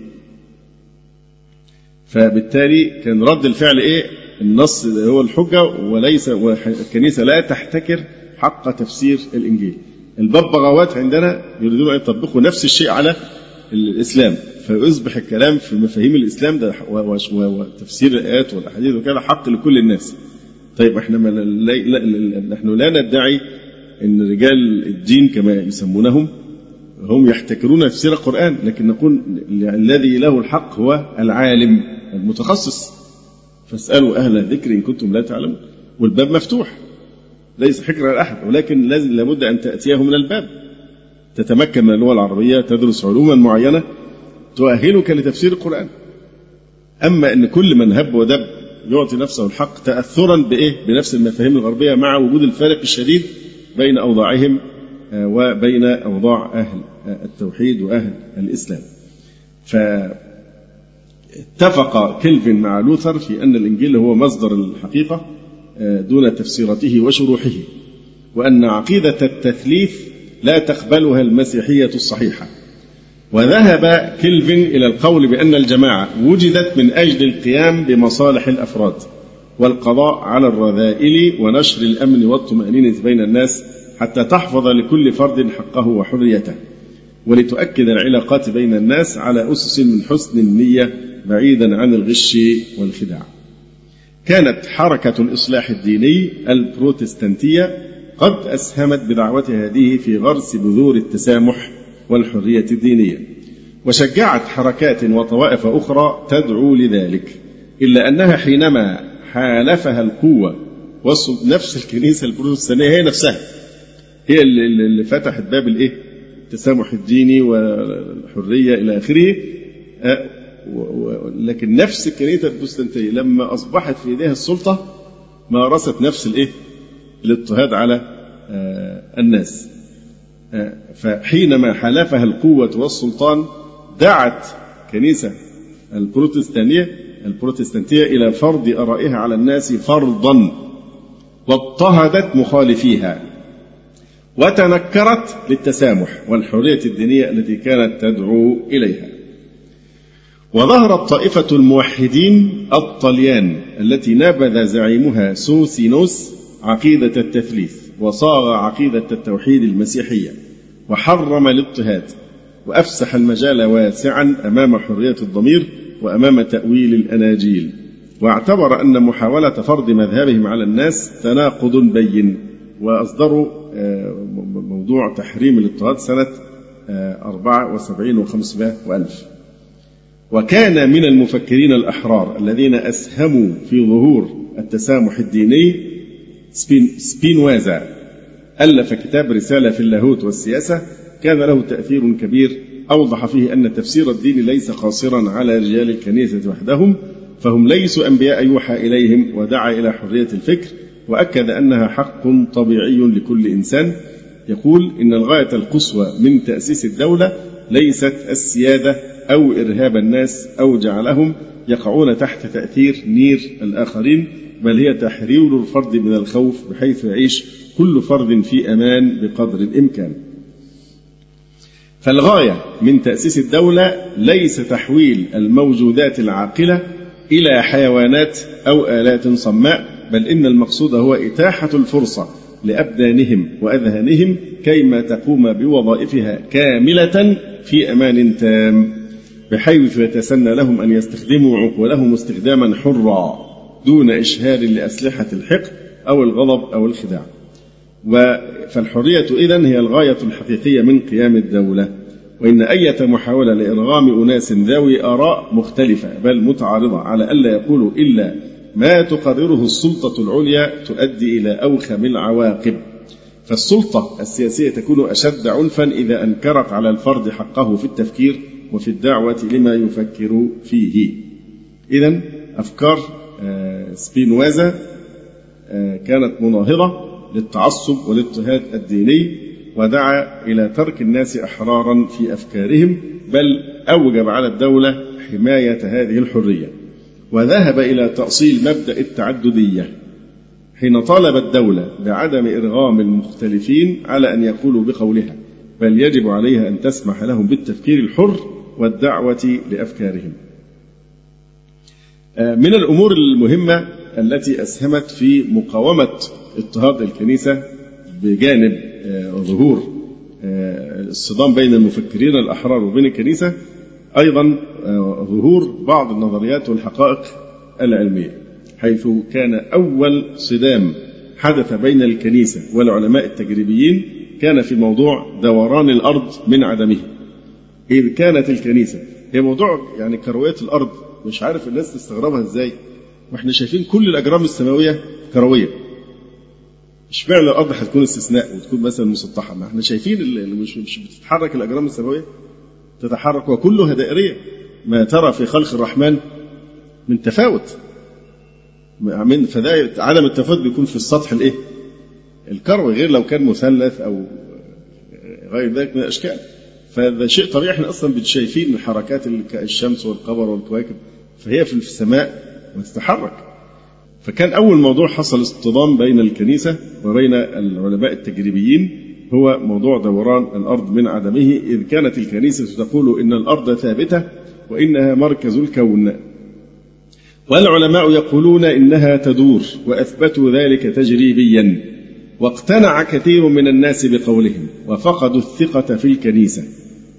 فبالتالي كان رد الفعل إيه؟ النص هو الحجة، وليس والكنيسة لا تحتكر حق تفسير الإنجيل. الببغاوات عندنا يريدون أن يطبقوا نفس الشيء على الإسلام، فيصبح الكلام في مفاهيم الإسلام ده وتفسير الآيات والأحاديث وكذا حق لكل الناس. طيب احنا نحن لا ندعي أن رجال الدين كما يسمونهم هم يحتكرون تفسير القرآن، لكن نقول الذي له الحق هو العالم المتخصص، فاسألوا أهل الذكر إن كنتم لا تعلمون. والباب مفتوح ليس حكر على أحد، ولكن لابد أن تأتيه من الباب، تتمكن من اللغة العربية، تدرس علوما معينة تؤهلك لتفسير القرآن. أما أن كل من هب ودب يعطي نفسه الحق تأثرا بنفس المفاهيم الغربية، مع وجود الفارق الشديد بين أوضاعهم وبين أوضاع أهل التوحيد وأهل الإسلام. فاتفق كيلفن مع لوثر في أن الإنجيل هو مصدر الحقيقة دون تفسيرته وشروحه، وأن عقيدة التثليث لا تقبلها المسيحية الصحيحة. وذهب كيلفن إلى القول بأن الجماعة وجدت من أجل القيام بمصالح الأفراد والقضاء على الرذائل ونشر الأمن والطمأنينة بين الناس، حتى تحفظ لكل فرد حقه وحريته. ولتؤكد العلاقات بين الناس على أسس من حسن النية بعيدا عن الغش والخداع. كانت حركة الإصلاح الديني البروتستانتية قد أسهمت بدعوتها هذه في غرس بذور التسامح والحرية الدينية، وشجعت حركات وطوائف أخرى تدعو لذلك، إلا أنها حينما حالفها القوة نفس الكنيسة البروتستانتية هي نفسها هي اللي فتحت باب التسامح الديني والحرية إلى آخره، لكن نفس الكنيسة البروتستانتية لما أصبحت في يديها السلطة مارست نفس الاضطهاد على الناس. فحينما حالفها القوة والسلطان دعت كنيسة البروتستانتية إلى فرض آرائها على الناس فرضا، واضطهدت مخالفيها وتنكرت للتسامح والحرية الدينية التي كانت تدعو إليها. وظهرت طائفة الموحدين الطليان التي نابذ زعيمها سوسينوس عقيدة التثليث وصاغ عقيدة التوحيد المسيحية، وحرم الاضطهاد وأفسح المجال واسعا أمام حرية الضمير وأمام تأويل الأناجيل، واعتبر أن محاولة فرض مذهبهم على الناس تناقض بين، وأصدروا موضوع تحريم الاضطهاد سنة 74 و500 وألف. وكان من المفكرين الأحرار الذين أسهموا في ظهور التسامح الديني سبينوازا، ألف كتاب رسالة في اللاهوت والسياسة كان له تأثير كبير، أوضح فيه أن تفسير الدين ليس قاصرا على رجال الكنيسة وحدهم، فهم ليسوا أنبياء يوحى إليهم، ودعا إلى حرية الفكر، وأكد أنها حق طبيعي لكل إنسان. يقول إن الغاية القصوى من تأسيس الدولة ليست السيادة أو إرهاب الناس أو جعلهم يقعون تحت تأثير نير الآخرين، بل هي تحرير الفرد من الخوف بحيث يعيش كل فرد في أمان بقدر الإمكان. فالغاية من تأسيس الدولة ليس تحويل الموجودات العاقلة إلى حيوانات أو آلات صماء، بل إن المقصود هو إتاحة الفرصة لأبدانهم وأذهانهم كيما تقوم بوظائفها كاملة في أمان تام، بحيث يتسنى لهم أن يستخدموا عقولهم استخداما حرا دون إشهار لأسلحة الحقد أو الغضب أو الخداع. فالحرية إذن هي الغاية الحقيقية من قيام الدولة، وإن أي محاولة لإرغام أناس ذوي آراء مختلفة بل متعارضة على ألا يقولوا إلا ما تقرره السلطة العليا تؤدي إلى أوخم العواقب. فالسلطة السياسية تكون أشد عنفا إذا أنكرت على الفرد حقه في التفكير وفي الدعوة لما يفكر فيه. إذن أفكار سبينوازا كانت مناهضة للتعصب والاضطهاد الديني، ودعا إلى ترك الناس أحرارا في أفكارهم، بل أوجب على الدولة حماية هذه الحرية، وذهب إلى تأصيل مبدأ التعددية حين طالب الدولة بعدم إرغام المختلفين على أن يقولوا بقولها، بل يجب عليها أن تسمح لهم بالتفكير الحر والدعوة لأفكارهم. من الأمور المهمة التي أسهمت في مقاومة اضطهاد الكنيسة بجانب ظهور الصدام بين المفكرين الأحرار وبين الكنيسة أيضا ظهور بعض النظريات والحقائق العلمية، حيث كان أول صدام حدث بين الكنيسة والعلماء التجريبيين كان في موضوع دوران الأرض من عدمه. إذ كانت الكنيسة هي موضوع يعني كروية الأرض، مش عارف الناس تستغربها إزاي وإحنا شايفين كل الأجرام السماوية كروية، اشمعنى الأرض هتكون استثناء وتكون مثلا مسطحة؟ ما احنا شايفين اللي مش بتتحرك الأجرام السماوية تتحرك وكلها دائرية، ما ترى في خلق الرحمن من تفاوت، فده عدم التفاوت بيكون في السطح الكروي، غير لو كان مثلث أو غير ذلك من الأشكال. فهذا شيء طبيعي، احنا أصلا بنشايفين حركات الشمس والقمر والكواكب، فهي في السماء وتتحرك. فكان أول موضوع حصل اصطدام بين الكنيسة وبين العلماء التجريبيين هو موضوع دوران الأرض من عدمه، إذ كانت الكنيسة تقول إن الأرض ثابتة وإنها مركز الكون، والعلماء يقولون إنها تدور، وأثبتوا ذلك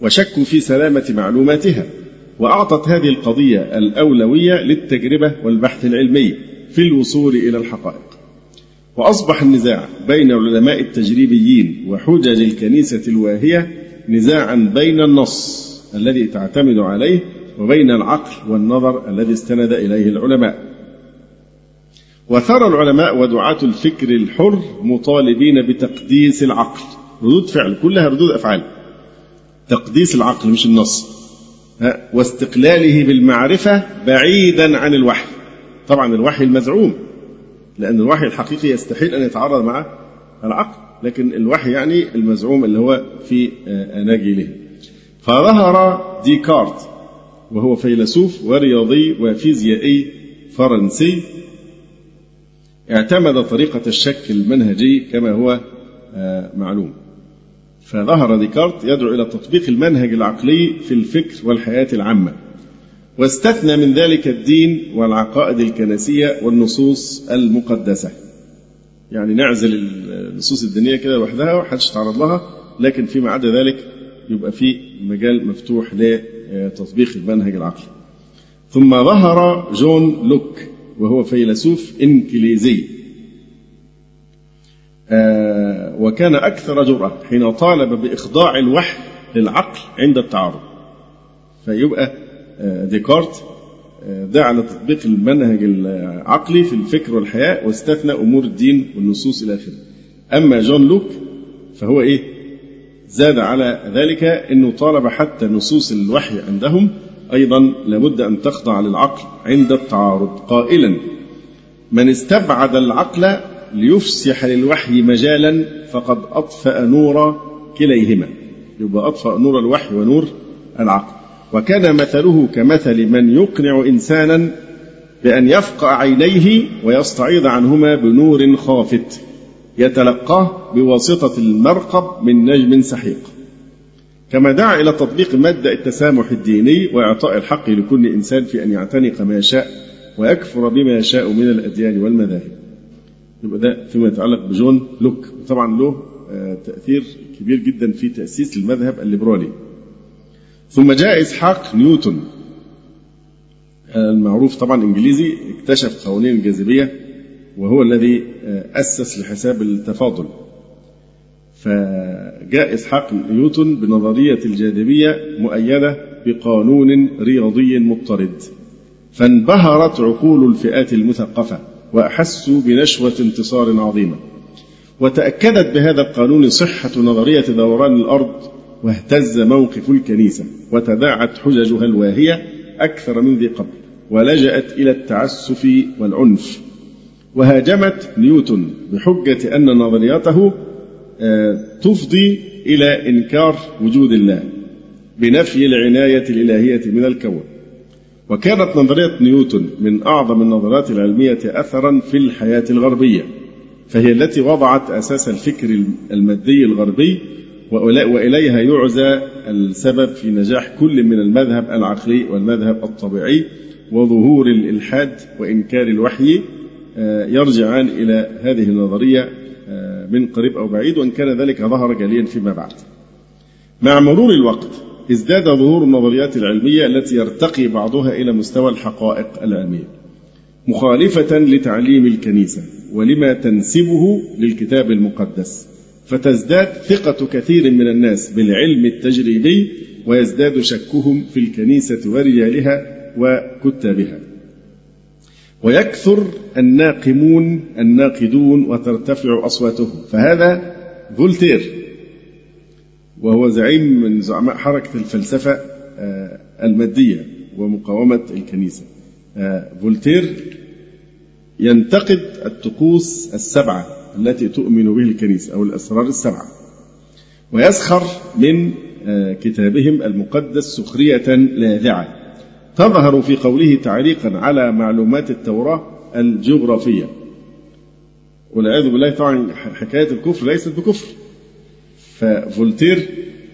وشكوا في سلامة معلوماتها، وأعطت هذه القضية الأولوية للتجربة والبحث العلمي في الوصول إلى الحقائق. وأصبح النزاع بين العلماء التجريبيين وحجج الكنيسة الواهية نزاعا بين النص الذي تعتمد عليه وبين العقل والنظر الذي استند إليه العلماء. وثار العلماء ودعاة الفكر الحر مطالبين بتقديس العقل، ردود فعل كلها ردود أفعال، تقديس العقل مش النص، واستقلاله بالمعرفة بعيدا عن الوحي. طبعا الوحي المزعوم، لأن الوحي الحقيقي يستحيل أن يتعارض مع العقل، لكن الوحي يعني المزعوم اللي هو في أناجيله. فظهر ديكارت وهو فيلسوف ورياضي وفيزيائي فرنسي اعتمد طريقة الشك المنهجي كما هو معلوم. فظهر ديكارت يدعو إلى تطبيق المنهج العقلي في الفكر والحياة العامة، واستثنى من ذلك الدين والعقائد الكنسية والنصوص المقدسة. يعني نعزل النصوص الدينية كده لوحدها وحدش تعرض لها، لكن فيما عدا ذلك يبقى في مجال مفتوح لتطبيق المنهج العقلي. ثم ظهر جون لوك وهو فيلسوف إنجليزي، وكان أكثر جرأة حين طالب بإخضاع الوحي للعقل عند التعارض. فيبقى ديكارت دعا لتطبيق المنهج العقلي في الفكر والحياة واستثنى أمور الدين والنصوص إلى آخره. أما جون لوك فهو زاد على ذلك أنه طالب حتى نصوص الوحي عندهم أيضا لابد أن تخضع للعقل عند التعارض، قائلا: من استبعد العقل ليفسح للوحي مجالا فقد أطفأ نور كليهما. يبقى أطفأ نور الوحي ونور العقل. وكان مثله كمثل من يقنع إنسانا بأن يفقع عينيه ويستعيض عنهما بنور خافت يتلقاه بواسطة المرقب من نجم سحيق. كما دعا إلى تطبيق مبدأ التسامح الديني وإعطاء الحق لكل إنسان في أن يعتنق ما يشاء ويكفر بما يشاء من الأديان والمذاهب. يبقى ده فيما يتعلق بجون لوك، وطبعا له تأثير كبير جدا في تأسيس المذهب الليبرالي. ثم جاء إسحاق نيوتن المعروف طبعا إنجليزي، اكتشف قوانين الجاذبية وهو الذي أسس لحساب التفاضل. فجاء إسحاق نيوتن بنظرية الجاذبية مؤيدة بقانون رياضي مضطرد، فانبهرت عقول الفئات المثقفة وأحسوا بنشوة انتصار عظيمة، وتأكدت بهذا القانون صحة نظرية دوران الأرض، واهتز موقف الكنيسة وتداعت حججها الواهية أكثر من ذي قبل، ولجأت إلى التعسف والعنف، وهاجمت نيوتن بحجة أن نظريته تفضي إلى إنكار وجود الله بنفي العناية الإلهية من الكون. وكانت نظرية نيوتن من أعظم النظريات العلمية أثرا في الحياة الغربية، فهي التي وضعت أساس الفكر المادي الغربي، وإليها يعزى السبب في نجاح كل من المذهب العقلي والمذهب الطبيعي وظهور الإلحاد وإنكار الوحي يرجعان إلى هذه النظرية من قريب أو بعيد، وإن كان ذلك ظهر جليا فيما بعد. مع مرور الوقت ازداد ظهور النظريات العلمية التي يرتقي بعضها إلى مستوى الحقائق العلمية مخالفة لتعليم الكنيسة ولما تنسبه للكتاب المقدس، فتزداد ثقة كثير من الناس بالعلم التجريبي ويزداد شكهم في الكنيسة ورجالها وكتابها، ويكثر الناقمون الناقدون وترتفع أصواتهم. فهذا فولتير، وهو زعيم من زعماء حركة الفلسفة المادية ومقاومة الكنيسة. فولتير ينتقد الطقوس السبعة التي تؤمن به الكنيسة أو الأسرار السبعة، ويسخر من كتابهم المقدس سخرية لاذعة تظهر في قوله تعليقا على معلومات التوراة الجغرافية. والعياذ بالله طبعا حكاية الكفر ليست بكفر. ففولتير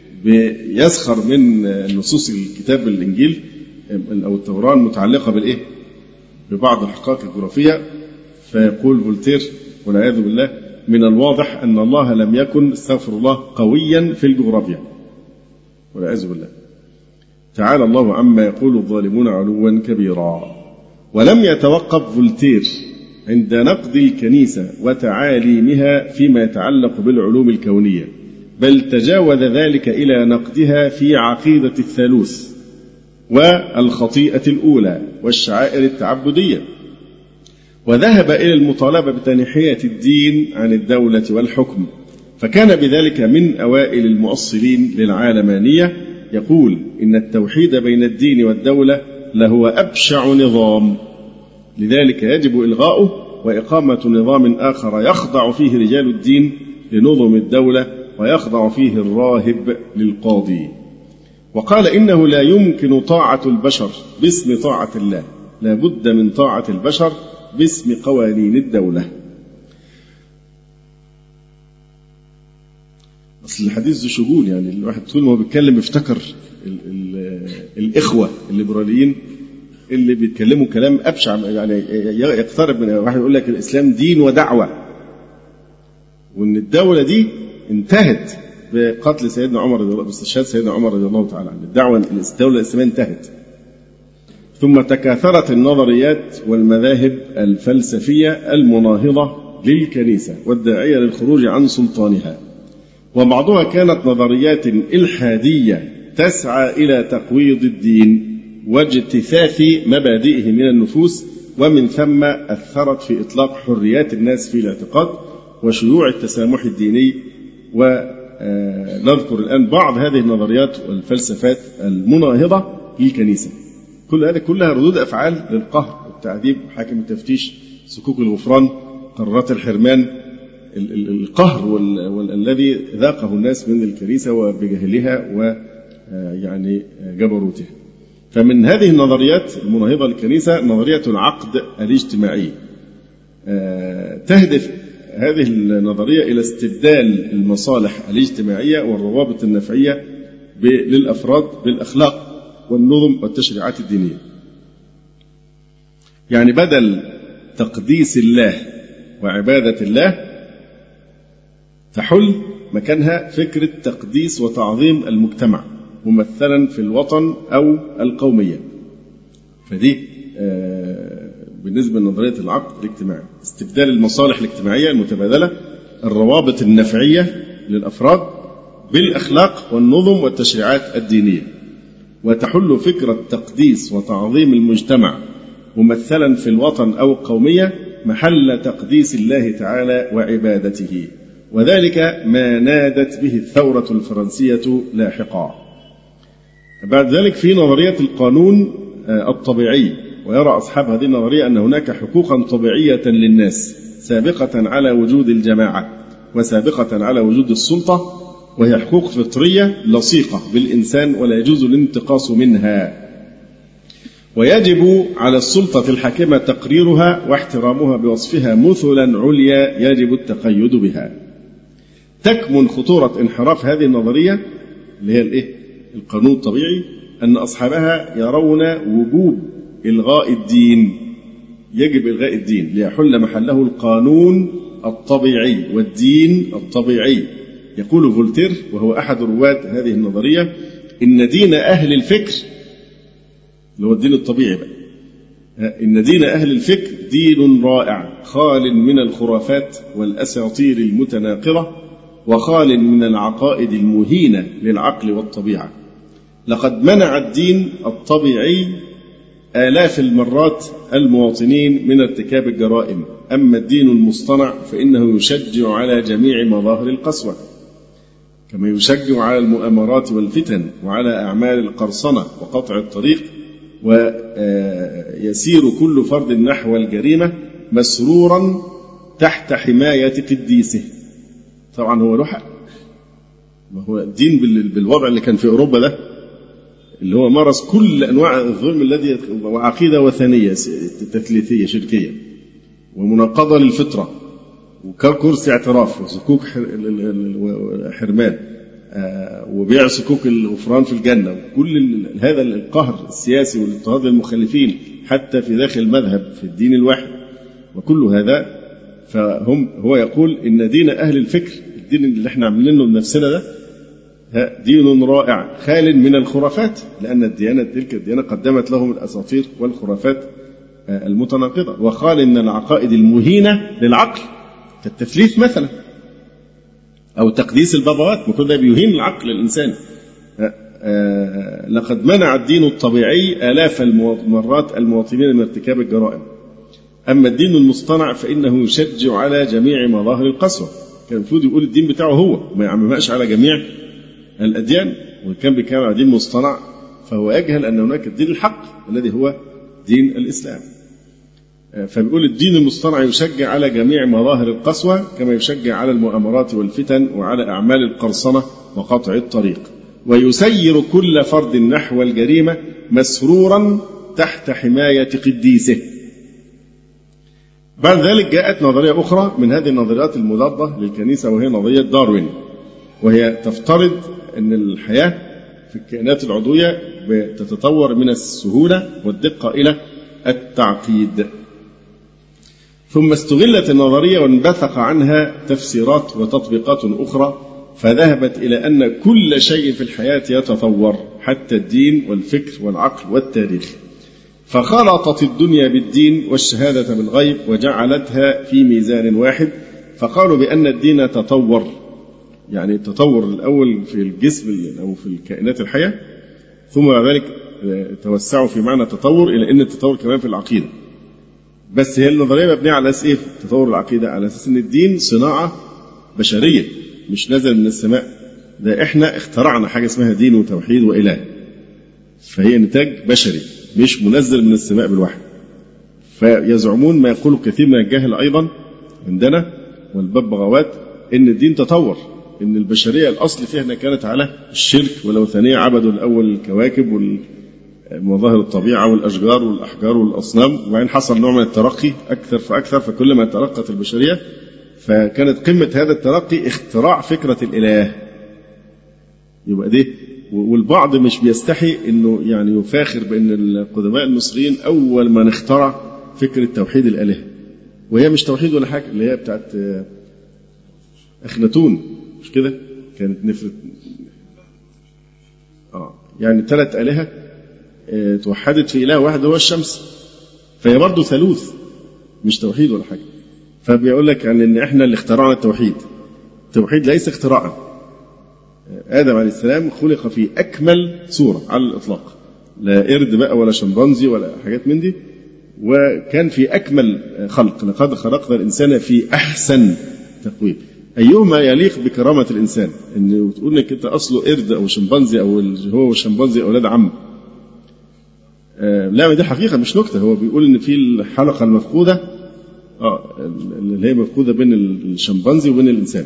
يسخر من نصوص الكتاب الإنجيل أو التوراة المتعلقة بالإيه؟ ببعض الحقائق الجغرافية. فيقول فولتير والعياذ بالله: من الواضح أن الله لم يكن استغفر الله قويا في الجغرافيا، والعياذ بالله. تعالى الله عما يقول الظالمون علوا كبيرا. ولم يتوقف فولتير عند نقد الكنيسة وتعاليمها فيما يتعلق بالعلوم الكونية، بل تجاوز ذلك إلى نقدها في عقيدة الثالوث والخطيئة الأولى والشعائر التعبدية، وذهب إلى المطالبة بتنحية الدين عن الدولة والحكم، فكان بذلك من أوائل المؤصلين للعالمانية، يقول إن التوحيد بين الدين والدولة لهو أبشع نظام، لذلك يجب إلغاؤه وإقامة نظام آخر يخضع فيه رجال الدين لنظم الدولة ويخضع فيه الراهب للقاضي. وقال إنه لا يمكن طاعة البشر باسم طاعة الله، لا بد من طاعة البشر باسم قوانين الدولة. أصل الحديث ذو شجون، يعني الواحد طول ما هو بيتكلم يفتكر الإخوة الليبراليين اللي بيتكلموا كلام أبشع، يعني يقترب من واحد يقول لك الإسلام دين ودعوة، وإن الدولة دي انتهت بقتل سيدنا عمر رضي الله، باستشهاد سيدنا عمر رضي الله تعالى عنه. الدولة الإسلامية انتهت. ثم تكاثرت النظريات والمذاهب الفلسفية المناهضة للكنيسة والداعية للخروج عن سلطانها، وبعضها كانت نظريات إلحادية تسعى إلى تقويض الدين واجتثاث مبادئه من النفوس، ومن ثم أثرت في إطلاق حريات الناس في الاعتقاد وشيوع التسامح الديني. ونذكر الآن بعض هذه النظريات والفلسفات المناهضة للكنيسة. كل هذه كلها ردود أفعال للقهر والتعذيب، حاكم التفتيش، صكوك الغفران، قرارات الحرمان، القهر والذي ذاقه الناس من الكنيسة وبجهلها ويعني جبروتها. فمن هذه النظريات المناهضة للكنيسة نظرية العقد الاجتماعي. تهدف هذه النظرية إلى استبدال المصالح الاجتماعية والروابط النفعية للأفراد بالأخلاق والنظم والتشريعات الدينية. يعني بدل تقديس الله وعبادة الله تحل مكانها فكرة تقديس وتعظيم المجتمع، ممثلا في الوطن أو القومية. فدي بالنسبة لنظرية العقد الاجتماعي، استبدال المصالح الاجتماعية المتبادلة، الروابط النفعية للأفراد بالأخلاق والنظم والتشريعات الدينية. وتحل فكرة تقديس وتعظيم المجتمع ممثلا في الوطن أو القومية محل تقديس الله تعالى وعبادته، وذلك ما نادت به الثورة الفرنسية لاحقا. بعد ذلك في نظرية القانون الطبيعي، ويرى أصحاب هذه النظرية أن هناك حقوقا طبيعية للناس سابقة على وجود الجماعة وسابقة على وجود السلطة، وهي حقوق فطرية لصيقة بالإنسان ولا يجوز الانتقاص منها، ويجب على السلطة الحاكمة تقريرها واحترامها بوصفها مثلا عليا يجب التقيد بها. تكمن خطورة انحراف هذه النظرية اللي هي القانون الطبيعي أن أصحابها يرون وجوب إلغاء الدين، يجب إلغاء الدين ليحل محله القانون الطبيعي والدين الطبيعي. يقول فولتير وهو أحد رواد هذه النظرية إن دين أهل الفكر اللي هو الدين الطبيعي بقى، إن دين أهل الفكر دين رائع خال من الخرافات والأساطير المتناقضة وخال من العقائد المهينة للعقل والطبيعة. لقد منع الدين الطبيعي آلاف المرات المواطنين من ارتكاب الجرائم، أما الدين المصطنع فإنه يشجع على جميع مظاهر القسوة، كما يشجع على المؤامرات والفتن وعلى أعمال القرصنة وقطع الطريق، ويسير كل فرد نحو الجريمة مسرورا تحت حماية قديسه. طبعا هو له حق، ما هو الدين بالوضع اللي كان في أوروبا ده اللي هو مارس كل أنواع الظلم الذي وعقيدة وثنية تثليثية شركية ومناقضة للفطرة وكرسي اعتراف وسكوك حرمان وبيع سكوك الغفران في الجنة، كل هذا القهر السياسي والاضطهاد للمخالفين حتى في داخل المذهب في الدين الواحد وكل هذا. هو يقول إن دين أهل الفكر، الدين اللي احنا عاملينه لنفسنا ده، دين رائع خال من الخرافات، لأن تلك الديانة قدمت لهم الأساطير والخرافات المتناقضة. وقال إن العقائد المهينة للعقل كالتثليث مثلا أو تقديس البابوات، وكل ده بيهين العقل الإنسان. لقد منع الدين الطبيعي آلاف المرات المواطنين من ارتكاب الجرائم، أما الدين المصطنع فإنه يشجع على جميع مظاهر القسوة. كان المفروض يقول الدين بتاعه هو، ما يعممهاش على جميع الأديان، وكان بيتكلم على دين مصطنع فهو يجهل أن هناك الدين الحق الذي هو دين الإسلام. فبيقول الدين المصطنع يشجع على جميع مظاهر القسوة كما يشجع على المؤامرات والفتن وعلى أعمال القرصنة وقطع الطريق، ويسير كل فرد نحو الجريمة مسرورا تحت حماية قديسه. بعد ذلك جاءت نظرية أخرى من هذه النظريات المضادة للكنيسة، وهي نظرية داروين، وهي تفترض أن الحياة في الكائنات العضوية تتطور من السهولة والدقة إلى التعقيد. ثم استغلت النظرية وانبثق عنها تفسيرات وتطبيقات أخرى، فذهبت إلى أن كل شيء في الحياة يتطور، حتى الدين والفكر والعقل والتاريخ. فخلطت الدنيا بالدين والشهادة بالغيب وجعلتها في ميزان واحد، فقالوا بأن الدين تطور، يعني التطور الأول في الجسم أو في الكائنات الحية، ثم بعد ذلك توسعوا في معنى التطور إلى أن التطور كمان في العقيدة. بس هي النظرية مبنية على أساس إيه؟ تطور العقيدة على أساس أن الدين صناعة بشرية مش نزل من السماء، ده إحنا اخترعنا حاجة اسمها دين وتوحيد وإله، فهي نتاج بشري مش منزل من السماء بالوحي. فيزعمون ما يقول كثير من الجهل أيضا عندنا والببغاوات إن الدين تطور، إن البشرية الأصل فيها كانت على الشرك والوثنية، عبدوا الأول الكواكب ومظاهر الطبيعة والأشجار والأحجار والأصنام، وبعدين حصل نوع من الترقي أكثر فأكثر، فكل ما ترقت البشرية فكانت قمة هذا الترقي اختراع فكرة الإله. يبقى دي، والبعض مش بيستحي إنه يعني يفاخر بأن القدماء المصريين أول ما نخترع فكرة توحيد الإله، وهي مش توحيد ولا حاجة، اللي هي بتاعت أخناتون، مش كده؟ كانت نفرت يعني 3 آلهة توحدت في إله واحد هو الشمس، فهي برضه ثالوث مش توحيد ولا حاجة. فبيقول لك يعني إن إحنا اللي اخترعنا التوحيد. التوحيد ليس اختراعا، آدم عليه السلام خلق في أكمل صورة على الإطلاق، لا قرد بقى ولا شمبانزي ولا حاجات من دي، وكان في أكمل خلق. لقد خلقنا الإنسان في أحسن تقويم. أيهما يليق بكرامة الإنسان؟ إن تقول إنك أنت أصله قرد أو شمبانزي أو هو والشمبانزي أولاد عم. لا، دي حقيقة مش نكتة. هو بيقول إن في الحلقة المفقودة اللي هي مفقودة بين الشمبانزي وبين الإنسان.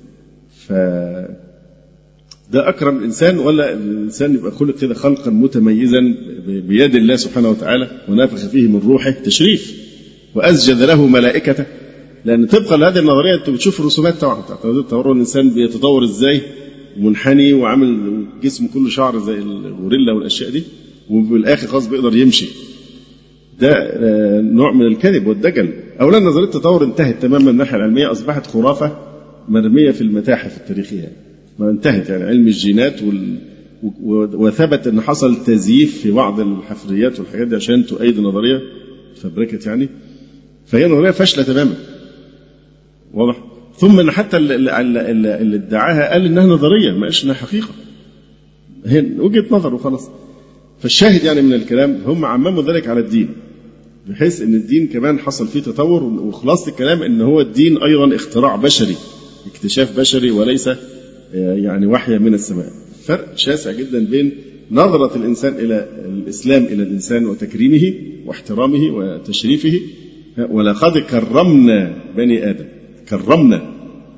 ده أكرم الإنسان ولا الإنسان يبقى خلق كده خلقا متميزا بيد الله سبحانه وتعالى ونفخ فيه من روحه تشريف وأسجد له ملائكته؟ لأن طبقا لهذه النظرية أنت بتشوف الرسومات طبعا تطور الإنسان بيتطور إزاي، منحني وعامل جسم كله شعر زي الغوريلا والأشياء دي، وبالآخر خلاص بيقدر يمشي. ده نوع من الكذب والدجل. أولا نظرية التطور انتهت تماما من الناحية العلمية، أصبحت خرافة مرمية في المتاحف التاريخية. ما انتهت يعني علم الجينات وثبت أن حصل تزييف في بعض الحفريات والحاجات دي عشان تؤيد النظرية فبركت يعني. فهي نظرية فاشلة تماما، واضح. ثم ان حتى اللي ادعاها قال انها نظريه، ما قالش انها حقيقه، هي وجهه نظر وخلاص. فالشاهد يعني من الكلام هم عمموا ذلك على الدين، بحيث ان الدين كمان حصل فيه تطور، وخلاصه الكلام ان هو الدين ايضا اختراع بشري، اكتشاف بشري وليس يعني وحي من السماء. فرق شاسع جدا بين نظره الانسان الى الاسلام الى الانسان وتكريمه واحترامه وتشريفه. ولقد كرمنا بني آدم، كرمنا.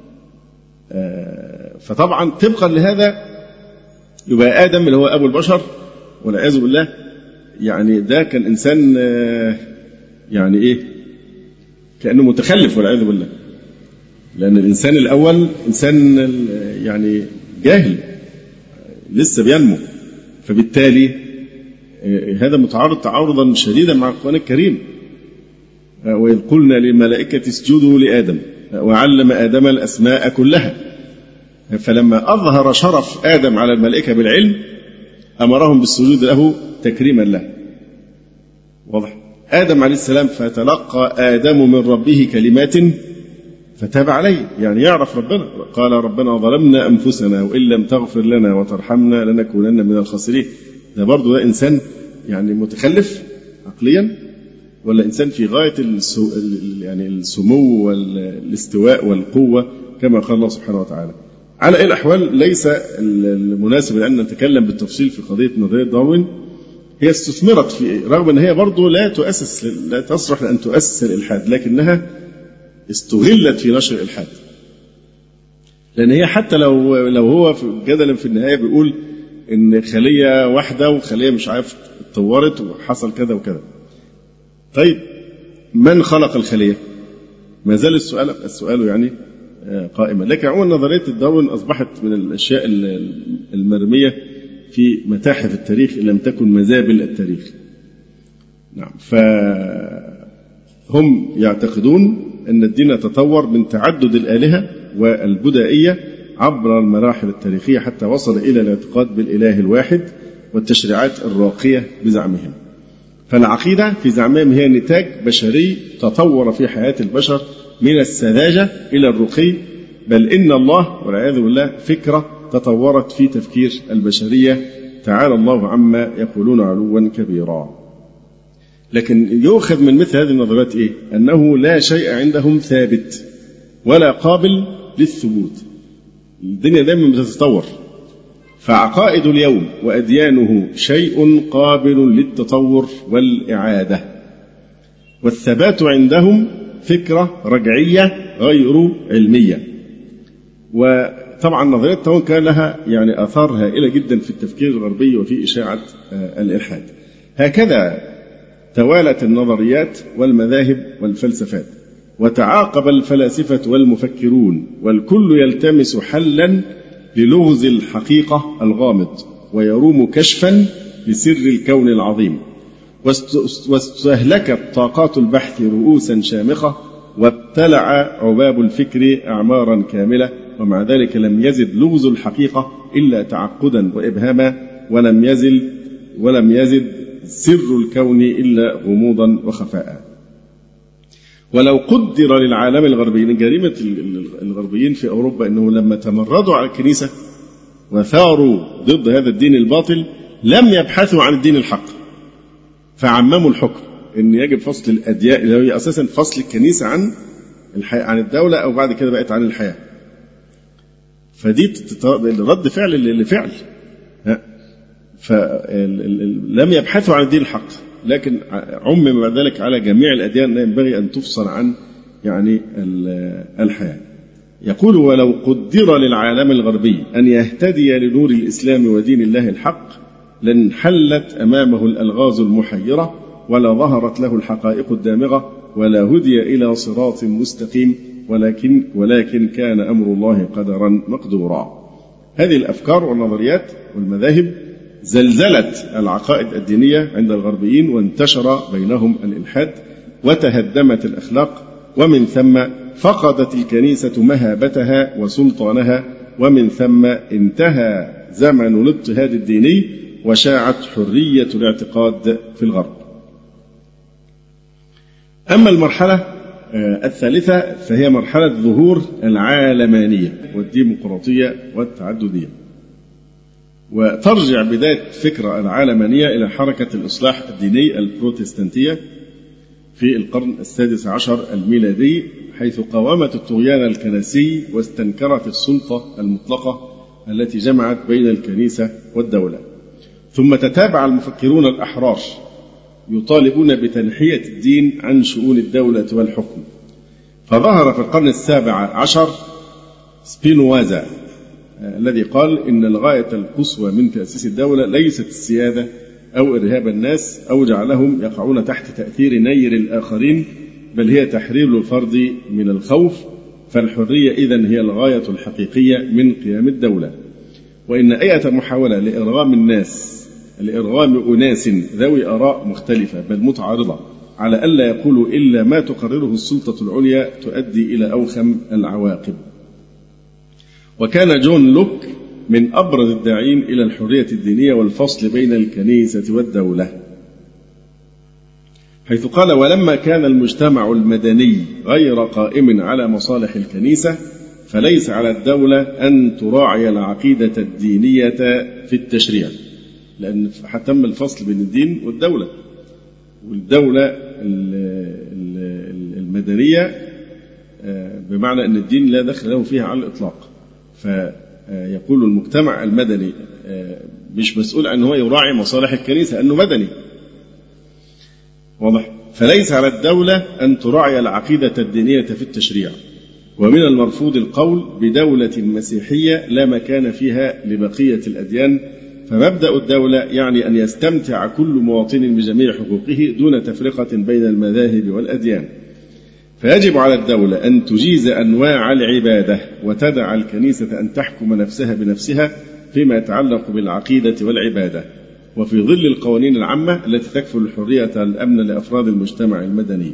فطبعا طبقا لهذا يبقى آدم اللي هو أبو البشر والعياذ بالله يعني ده كان إنسان يعني إيه، كأنه متخلف والعياذ بالله، لأن الإنسان الأول إنسان يعني جاهل لسه بينمو، فبالتالي هذا متعارض تعارضا شديدا مع القرآن الكريم. وإذ قلنا للملائكة اسجدوا لآدم وعلم آدم الأسماء كلها. فلما أظهر شرف آدم على الملائكة بالعلم أمرهم بالسجود له تكريما له. واضح؟ آدم عليه السلام فتلقى آدم من ربه كلمات فتاب عليه، يعني يعرف ربنا. قال ربنا ظلمنا أنفسنا وإن لم تغفر لنا وترحمنا لنكونن من الخاسرين. ده برضه ده إنسان يعني متخلف عقليا، ولا إنسان في غاية يعني السمو والاستواء والقوة كما قال الله سبحانه وتعالى. على أي الأحوال ليس المناسب أن نتكلم بالتفصيل في قضية نظرية داروين. هي استثمرت في، رغم أن هي برضه لا تصلح لأن تؤسس الإلحاد، لكنها استغلت في نشر الإلحاد. لأن هي حتى لو هو جدلا في النهاية بيقول إن خلية واحدة وخلية مش عارف اتطورت وحصل كذا وكذا. طيب من خلق الخلية؟ ما زال السؤال يعني قائما. لكن عموما نظرية داروين أصبحت من الأشياء المرمية في متاحف التاريخ إن لم تكن مزابل التاريخ. نعم. فهم يعتقدون أن الدين تطور من تعدد الآلهة والبدائية عبر المراحل التاريخية حتى وصل إلى الاعتقاد بالإله الواحد والتشريعات الراقية بزعمهم. فالعقيدة في زعمهم هي نتاج بشري تطور في حياة البشر من السذاجة إلى الرقي، بل إن الله والعياذ بالله فكرة تطورت في تفكير البشرية، تعالى الله عما يقولون علوا كبيرا. لكن يؤخذ من مثل هذه النظريات إيه؟ أنه لا شيء عندهم ثابت ولا قابل للثبوت. الدنيا دائما بتتطور، فعقائد اليوم وأديانه شيء قابل للتطور والإعادة، والثبات عندهم فكرة رجعية غير علمية. وطبعا نظرية داروين كان لها يعني آثار هائلة جدا في التفكير الغربي وفي إشاعة الإلحاد. هكذا توالت النظريات والمذاهب والفلسفات، وتعاقب الفلاسفة والمفكرون، والكل يلتمس حلا للغز الحقيقة الغامض، ويروم كشفا لسر الكون العظيم. واستهلكت طاقات البحث رؤوسا شامخة، وابتلع عباب الفكر أعمارا كاملة، ومع ذلك لم يزد لغز الحقيقة إلا تعقدا وإبهاما، ولم يزد سر الكون إلا غموضا وخفاء. ولو قدر للعالم الغربي، جريمة الغربيين في أوروبا أنه لما تمردوا على الكنيسة وثاروا ضد هذا الدين الباطل لم يبحثوا عن الدين الحق، فعمموا الحكم أن يجب فصل الأديان، اللي هي أساسا فصل الكنيسة عن الدولة، أو بعد كده بقت عن الحياة. فدي رد فعل لفعل، فلم يبحثوا عن الدين الحق، لكن عمم بعد ذلك على جميع الأديان ينبغي أن تفصل عن يعني الحياة. يقول: ولو قدر للعالم الغربي أن يهتدي لنور الإسلام ودين الله الحق لانحلت أمامه الألغاز المحيرة، ولا ظهرت له الحقائق الدامغة، ولا هدي إلى صراط مستقيم، ولكن كان أمر الله قدرا مقدورا. هذه الأفكار والنظريات والمذاهب زلزلت العقائد الدينية عند الغربيين، وانتشر بينهم الإلحاد، وتهدمت الأخلاق، ومن ثم فقدت الكنيسة مهابتها وسلطانها، ومن ثم انتهى زمن الاضطهاد الديني، وشاعت حرية الاعتقاد في الغرب. أما المرحلة الثالثة فهي مرحلة ظهور العالمانية والديمقراطية والتعددية. وترجع بداية فكرة العالمانية إلى حركة الإصلاح الديني البروتستانتية في القرن السادس عشر الميلادي، حيث قاومت الطغيان الكنسي واستنكرت السلطة المطلقة التي جمعت بين الكنيسة والدولة. ثم تتابع المفكرون الأحرار يطالبون بتنحية الدين عن شؤون الدولة والحكم. فظهر في القرن السابع عشر سبينوازا الذي قال إن الغاية القصوى من تأسيس الدولة ليست السيادة أو إرهاب الناس أو جعلهم يقعون تحت تأثير نير الآخرين، بل هي تحرير الفرد من الخوف. فالحرية إذن هي الغاية الحقيقية من قيام الدولة، وإن أي محاولة لإرغام أناس ذوي آراء مختلفة بل متعارضة على ألا يقولوا إلا ما تقرره السلطة العليا تؤدي إلى أوخم العواقب. وكان جون لوك من أبرز الداعين إلى الحرية الدينية والفصل بين الكنيسة والدولة، حيث قال: ولما كان المجتمع المدني غير قائم على مصالح الكنيسة فليس على الدولة أن تراعي العقيدة الدينية في التشريع، لأن تم الفصل بين الدين والدولة، والدولة المدنية بمعنى أن الدين لا دخل له فيها على الإطلاق. فيقول المجتمع المدني مش مسؤول أن هو يراعي مصالح الكنيسة أنه مدني، واضح؟ فليس على الدولة أن تراعي العقيدة الدينية في التشريع. ومن المرفوض القول بدولة مسيحية لا مكان فيها لبقية الأديان، فمبدأ الدولة يعني أن يستمتع كل مواطن بجميع حقوقه دون تفرقة بين المذاهب والأديان. فيجب على الدولة أن تجيز أنواع العبادة وتدع الكنيسة أن تحكم نفسها بنفسها فيما يتعلق بالعقيدة والعبادة، وفي ظل القوانين العامة التي تكفل الحرية الأمن لأفراد المجتمع المدني.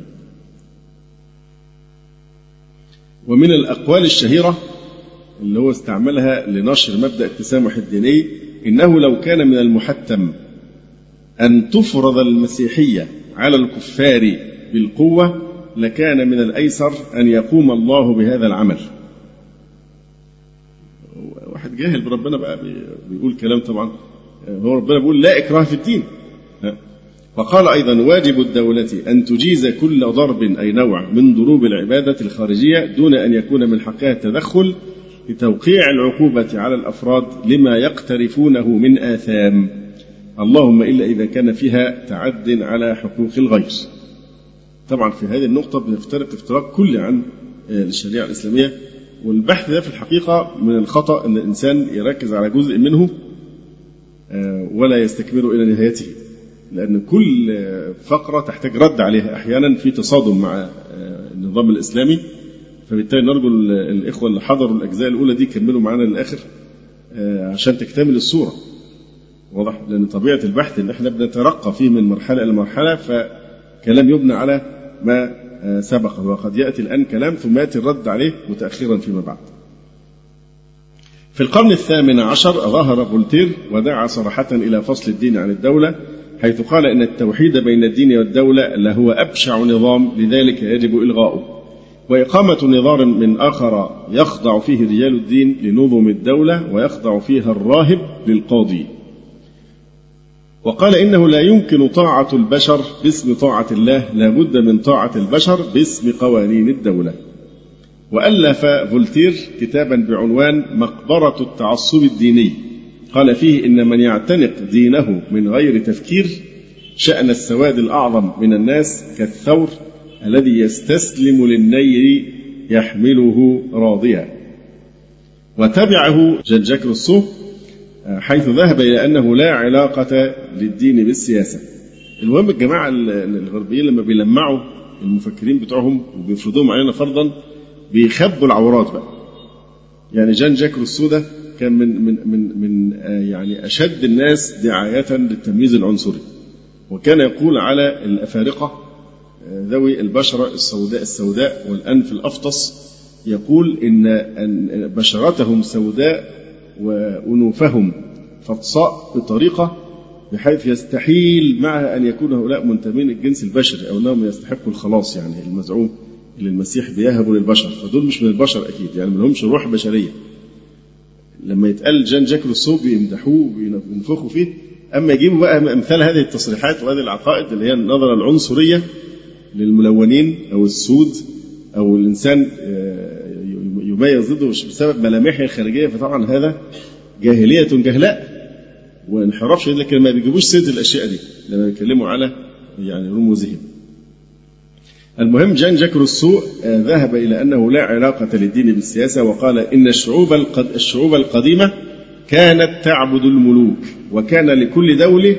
ومن الأقوال الشهيرة اللي هو استعملها لنشر مبدأ التسامح الديني: إنه لو كان من المحتم أن تفرض المسيحية على الكفار بالقوة لكان من الأيسر أن يقوم الله بهذا العمل. واحد جاهل بربنا بقى بيقول كلام، طبعا هو ربنا بيقول لا إكراه في الدين. فقال أيضا: واجب الدولة أن تجيز كل ضرب أي نوع من ضروب العبادة الخارجية دون أن يكون من حقها التدخل لتوقيع العقوبة على الأفراد لما يقترفونه من آثام، اللهم إلا إذا كان فيها تعد على حقوق الغير. طبعا في هذه النقطة بنفترق افتراق كلي عن الشريعة الإسلامية، والبحث ده في الحقيقة من الخطأ أن الإنسان يركز على جزء منه ولا يستكمله إلى نهايته، لأن كل فقرة تحتاج رد عليها أحيانا في تصادم مع النظام الإسلامي. فبالتالي نرجو الإخوة اللي حضروا الأجزاء الأولى دي يكملوا معنا للآخر عشان تكتمل الصورة، واضح؟ لأن طبيعة البحث إن احنا بنترقى فيه من مرحلة إلى مرحلة، فكلام يبنى على ما سبق، وقد يأتي الآن كلام ثم يأتي الرد عليه متأخرا فيما بعد. في القرن 18 ظهر فولتير ودعا صراحة إلى فصل الدين عن الدولة، حيث قال إن التوحيد بين الدين والدولة لهو أبشع نظام، لذلك يجب إلغاؤه، وإقامة نظام من آخر يخضع فيه رجال الدين لنظم الدولة ويخضع فيها الراهب للقاضي. وقال إنه لا يمكن طاعة البشر باسم طاعة الله، لا بد من طاعة البشر باسم قوانين الدولة. وألف فولتير كتابا بعنوان مقبرة التعصب الديني، قال فيه إن من يعتنق دينه من غير تفكير شأن السواد الأعظم من الناس كالثور الذي يستسلم للنير يحمله راضيا. وتبعه جان جاك روسو حيث ذهب إلى أنه لا علاقة للدين بالسياسة. المهم الجماعة الغربيين لما بيلمعوا المفكرين بتوعهم وبيفرضوهم علينا فرضا بيخبوا العورات بقى. يعني جان جاك روسو ده كان من يعني أشد الناس دعاية للتمييز العنصري، وكان يقول على الأفارقة ذوي البشرة السوداء والأنف الأفطس، يقول إن بشرتهم سوداء وأنوفهم فطساء بطريقة بحيث يستحيل معها أن يكون هؤلاء منتمين الجنس البشري أو أنهم يستحقوا الخلاص، يعني المزعوم اللي المسيح بيهبوا للبشر، فدول مش من البشر أكيد، يعني منهمش روح بشرية. لما يتقال جان جاك روسو بيمدحوه وينفخوا فيه، أما يجيبوا بقى أمثال هذه التصريحات وهذه العقائد اللي هي النظرة العنصرية للملونين أو السود أو الإنسان يميز ضده بسبب ملامحه الخارجية، فطبعا هذا جاهلية جهلاء وانحراف شديد، لكن ما بيجيبوش سيرة الأشياء دي لما يتكلموا على يعني رموزهم. المهم جان جاك روسو ذهب إلى أنه لا علاقة للدين بالسياسة، وقال إن الشعوب القديمة كانت تعبد الملوك، وكان لكل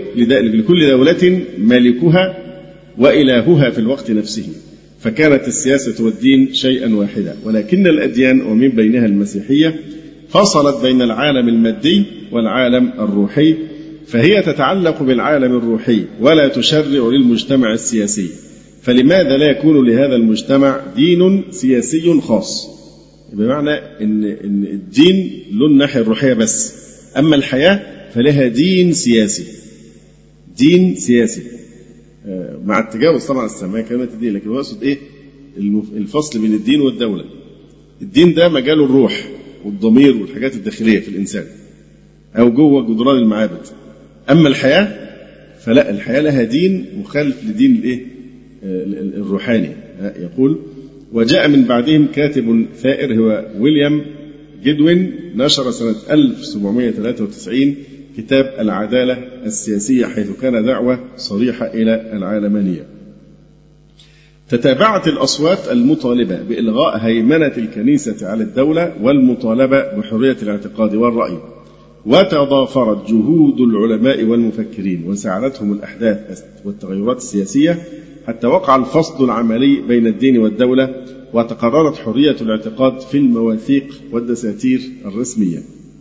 دولة ملكها وإلهها في الوقت نفسه، فكانت السياسة والدين شيئا واحدا، ولكن الأديان ومن بينها المسيحية فصلت بين العالم المادي والعالم الروحي، فهي تتعلق بالعالم الروحي ولا تشرع للمجتمع السياسي. فلماذا لا يكون لهذا المجتمع دين سياسي خاص؟ بمعنى إن الدين له الناحية الروحية بس، أما الحياة فلها دين سياسي. دين سياسي مع التجاوز طبعا السماء كلمة الدين، لكن هو يقصد إيه؟ الفصل بين الدين والدولة. الدين ده مجاله الروح والضمير والحاجات الداخلية في الإنسان أو جوه جدران المعابد. أما الحياة فلا، الحياة لها دين مخالف لدين الإيه؟ الروحاني. يقول: وجاء من بعدهم كاتب ثائر هو ويليام جدوين، نشر سنة 1793 كتاب العدالة السياسية، حيث كان دعوة صريحة إلى العالمانية. تتابعت الأصوات المطالبة بإلغاء هيمنة الكنيسة على الدولة والمطالبة بحرية الاعتقاد والرأي، وتضافرت جهود العلماء والمفكرين وساعدتهم الأحداث والتغيرات السياسية حتى وقع الفصل العملي بين الدين والدولة، وتقررت حرية الاعتقاد في المواثيق والدساتير الرسمية.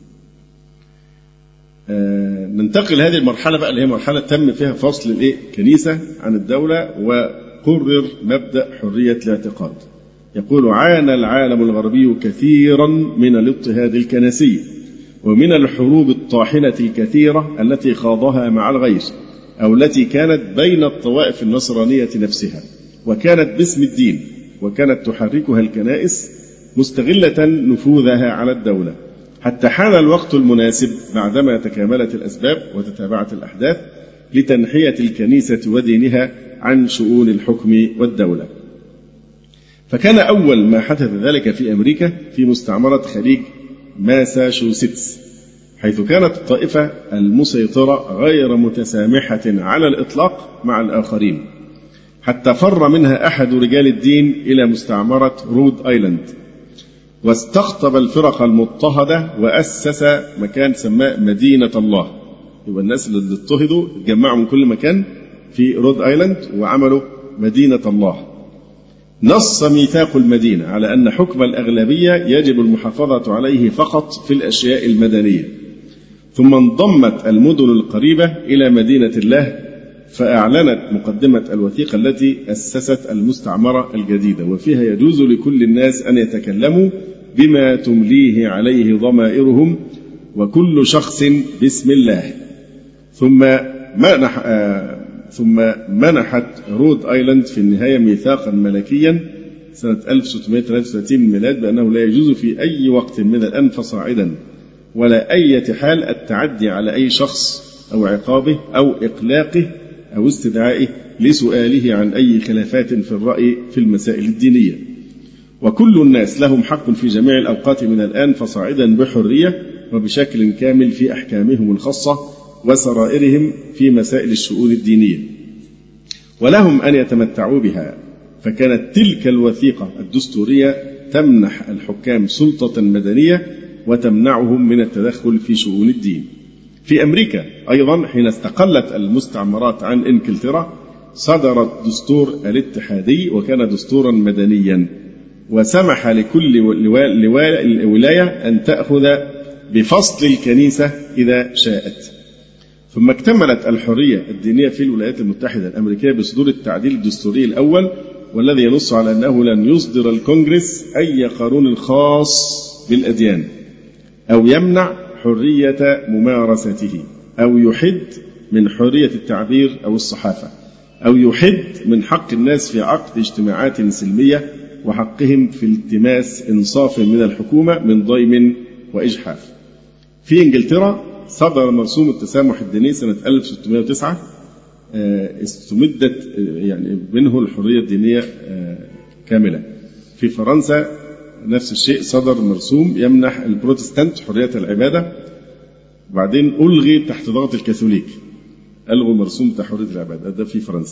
ننتقل هذه المرحلة بقى اللي هي مرحلة تم فيها فصل الكنيسة عن الدولة وقرر مبدأ حرية الاعتقاد. يقول: عانى العالم الغربي كثيرا من الاضطهاد الكنسي ومن الحروب الطاحنة الكثيرة التي خاضها مع الغير، أو التي كانت بين الطوائف النصرانية نفسها، وكانت باسم الدين، وكانت تحركها الكنائس مستغلة نفوذها على الدولة، حتى حان الوقت المناسب بعدما تكاملت الأسباب وتتابعت الأحداث لتنحية الكنيسة ودينها عن شؤون الحكم والدولة. فكان أول ما حدث ذلك في أمريكا في مستعمرة خليج ماساتشوستس، حيث كانت الطائفة المسيطرة غير متسامحة على الإطلاق مع الآخرين، حتى فر منها أحد رجال الدين إلى مستعمرة رود آيلاند، واستقطب الفرق المضطهدة وأسس مكان سماه مدينة الله. يبقى الناس اللي اضطهدوا اتجمعوا من كل مكان في رود آيلاند وعملوا مدينة الله. نص ميثاق المدينة على أن حكم الأغلبية يجب المحافظة عليه فقط في الأشياء المدنية. ثم انضمت المدن القريبة إلى مدينة الله، فأعلنت مقدمة الوثيقة التي أسست المستعمرة الجديدة، وفيها يجوز لكل الناس أن يتكلموا بما تمليه عليه ضمائرهم، وكل شخص باسم الله. ثم منحت رود آيلاند في النهاية ميثاقا ملكيا سنة 1633 الميلاد بأنه لا يجوز في أي وقت من الآن فصاعدا ولا أي حال التعدي على أي شخص أو عقابه أو إقلاقه أو استدعائه لسؤاله عن أي خلافات في الرأي في المسائل الدينية، وكل الناس لهم حق في جميع الأوقات من الآن فصاعدا بحرية وبشكل كامل في أحكامهم الخاصة وسرائرهم في مسائل الشؤون الدينية، ولهم أن يتمتعوا بها. فكانت تلك الوثيقة الدستورية تمنح الحكام سلطة مدنية وتمنعهم من التدخل في شؤون الدين. في أمريكا أيضا حين استقلت المستعمرات عن إنجلترا صدر الدستور الاتحادي، وكان دستورا مدنيا، وسمح لكل ولاية أن تأخذ بفصل الكنيسة إذا شاءت. ثم اكتملت الحرية الدينية في الولايات المتحدة الأمريكية بصدور التعديل الدستوري الأول، والذي ينص على أنه لن يصدر الكونغرس أي قانون خاص بالأديان أو يمنع حرية ممارسته أو يحد من حرية التعبير أو الصحافة أو يحد من حق الناس في عقد اجتماعات سلمية وحقهم في التماس إنصاف من الحكومة من ضيم وإجحاف. في إنجلترا صدر مرسوم التسامح الديني سنة 1609 استمدت يعني منه الحرية الدينية كاملة. في فرنسا نفس الشيء، صدر مرسوم يمنح البروتستانت حرية العبادة، وبعدين ألغي تحت ضغط الكاثوليك، ألغوا مرسوم بتاع حرية العبادة. ده في فرنسا.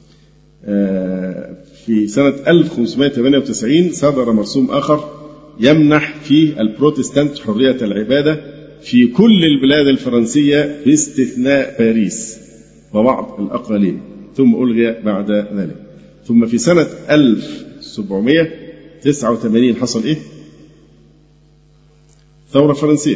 في سنة 1598 صدر مرسوم آخر يمنح فيه البروتستانت حرية العبادة في كل البلاد الفرنسية باستثناء باريس وبعض الأقاليم، ثم ألغي بعد ذلك. ثم في سنة 1789 حصل إيه؟ ثورة فرنسية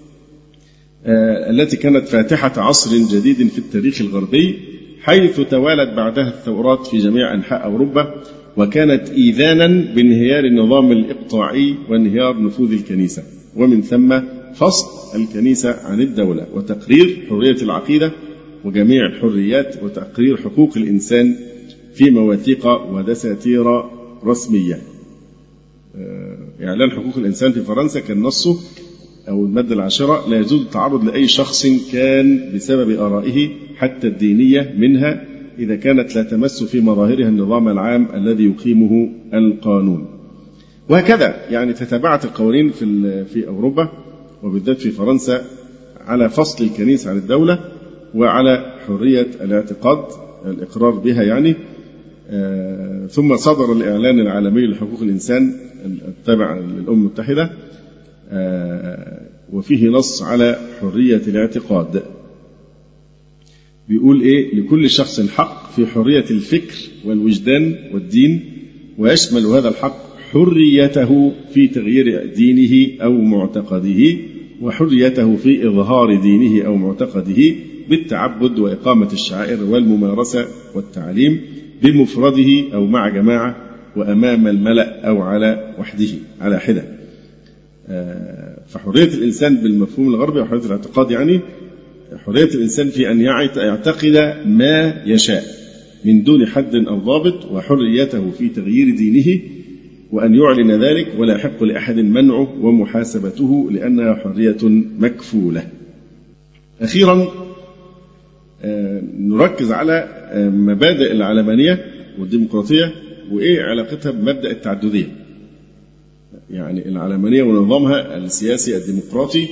التي كانت فاتحة عصر جديد في التاريخ الغربي، حيث توالت بعدها الثورات في جميع أنحاء أوروبا، وكانت إيذانا بانهيار النظام الإقطاعي وانهيار نفوذ الكنيسة، ومن ثم فصل الكنيسة عن الدولة وتقرير حرية العقيدة وجميع الحريات وتقرير حقوق الإنسان في مواثيق ودساتير رسمية. إعلان حقوق الإنسان في فرنسا كان نصه أو المادة 10: لا يجوز التعرض لأي شخص كان بسبب آرائه حتى الدينية منها إذا كانت لا تمس في مظاهرها النظام العام الذي يقيمه القانون. وهكذا يعني تتابعت القوانين في أوروبا وبالذات في فرنسا على فصل الكنيسة عن الدولة وعلى حرية الاعتقاد الإقرار بها يعني. ثم صدر الإعلان العالمي لحقوق الإنسان التابع للأمم المتحدة، وفيه نص على حرية الاعتقاد. بيقول إيه؟ لكل شخص حق في حرية الفكر والوجدان والدين، ويشمل هذا الحق حريته في تغيير دينه أو معتقده، وحريته في إظهار دينه أو معتقده بالتعبد وإقامة الشعائر والممارسة والتعليم بمفرده أو مع جماعة وأمام الملأ أو على وحده على حدة. فحرية الإنسان بالمفهوم الغربي وحرية الاعتقاد يعني حرية الإنسان في أن يعتقد ما يشاء من دون حد أو ضابط، وحريته في تغيير دينه وأن يعلن ذلك ولا يحق لأحد منعه ومحاسبته لأنها حرية مكفولة. أخيرا نركز على مبادئ العلمانية والديمقراطية وإيه علاقتها بمبدأ التعددية. يعني العلمانية ونظامها السياسي الديمقراطي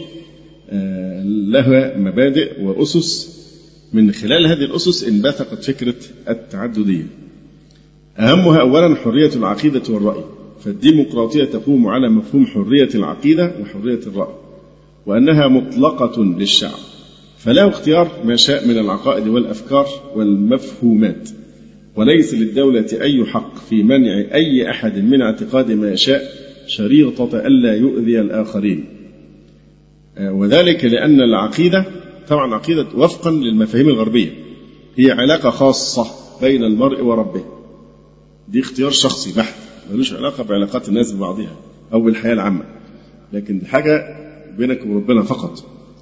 لها مبادئ وأسس، من خلال هذه الأسس انبثقت فكرة التعددية. أهمها أولا حرية العقيدة والرأي، فالديمقراطية تقوم على مفهوم حرية العقيدة وحرية الرأي، وأنها مطلقة للشعب فله اختيار ما شاء من العقائد والأفكار والمفهومات، وليس للدولة أي حق في منع أي أحد من اعتقاد ما يشاء شريطة ألا يؤذي الآخرين. وذلك لأن العقيدة طبعا العقيدة وفقا للمفاهيم الغربية هي علاقة خاصة بين المرء وربه، دي اختيار شخصي بحت ملوش علاقة بعلاقات الناس ببعضها أو بالحياة العامة، لكن دي حاجة بينك وربنا فقط.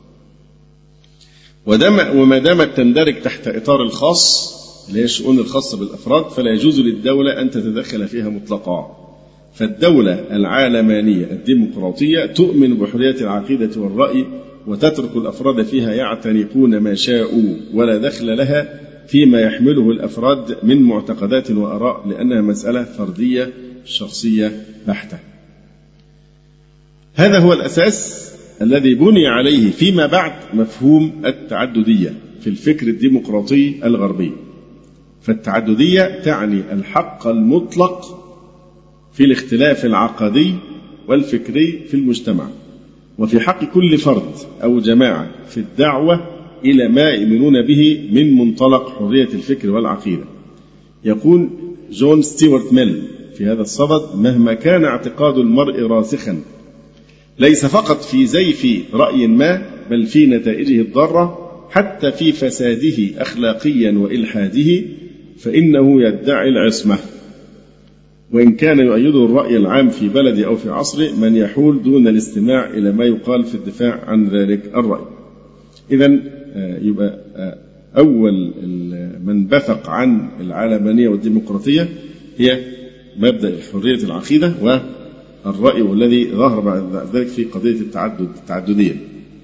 وما دامت تندرج تحت إطار الخاص اللي هي الشؤون الخاصة بالأفراد فلا يجوز للدولة أن تتدخل فيها مطلقا. فالدولة العالمانية الديمقراطية تؤمن بحرية العقيدة والرأي وتترك الأفراد فيها يعتنقون ما شاءوا ولا دخل لها فيما يحمله الأفراد من معتقدات وآراء، لأنها مسألة فردية شخصية بحتة. هذا هو الأساس الذي بني عليه فيما بعد مفهوم التعددية في الفكر الديمقراطي الغربي. فالتعددية تعني الحق المطلق في الاختلاف العقدي والفكري في المجتمع، وفي حق كل فرد أو جماعة في الدعوة إلى ما يؤمنون به من منطلق حرية الفكر والعقيدة. يقول جون ستيوارت ميل في هذا الصدد: مهما كان اعتقاد المرء راسخا ليس فقط في زيف رأي ما بل في نتائجه الضارة حتى في فساده أخلاقيا وإلحاده، فإنه يدعي العصمة، وإن كان يؤيده الرأي العام في بلده أو في عصره من يحول دون الاستماع إلى ما يقال في الدفاع عن ذلك الرأي. إذن يبقى أول من بثق عن العلمانية والديمقراطية هي مبدأ حرية العقيدة والرأي، والذي ظهر بعد ذلك في قضية التعددية.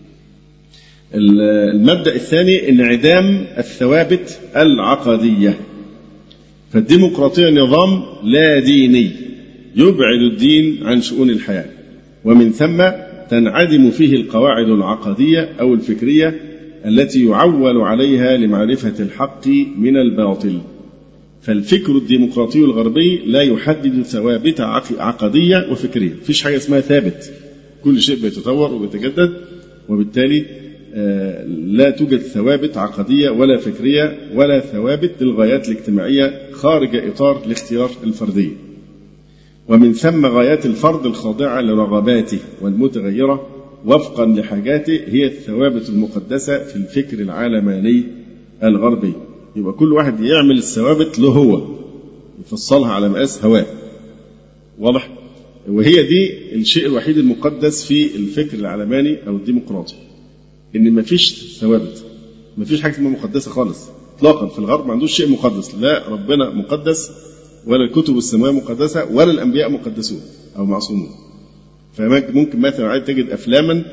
المبدأ الثاني انعدام الثوابت العقدية. فالديمقراطية نظام لا ديني يبعد الدين عن شؤون الحياة، ومن ثم تنعدم فيه القواعد العقدية أو الفكرية التي يعول عليها لمعرفة الحق من الباطل. فالفكر الديمقراطي الغربي لا يحدد ثوابت عقدية وفكرية، فيش حاجة اسمها ثابت، كل شيء بيتطور وبيتجدد، وبالتالي لا توجد ثوابت عقدية ولا فكرية ولا ثوابت للغايات الاجتماعية خارج إطار الاختيار الفردي. ومن ثم غايات الفرد الخاضعة لرغباته والمتغيرة وفقا لحاجاته هي الثوابت المقدسة في الفكر العلماني الغربي. يبقى كل واحد يعمل الثوابت له هو، يفصلها على مقاس هواه. واضح؟ وهي دي الشيء الوحيد المقدس في الفكر العلماني أو الديمقراطي، إن مفيش ثوابت، مفيش حاجة اسمها مقدسة خالص إطلاقا. في الغرب ما عندوش شيء مقدس، لا ربنا مقدس ولا الكتب السماوية مقدسة ولا الأنبياء مقدسون أو معصومون. فممكن مثلا عايز تجد أفلاما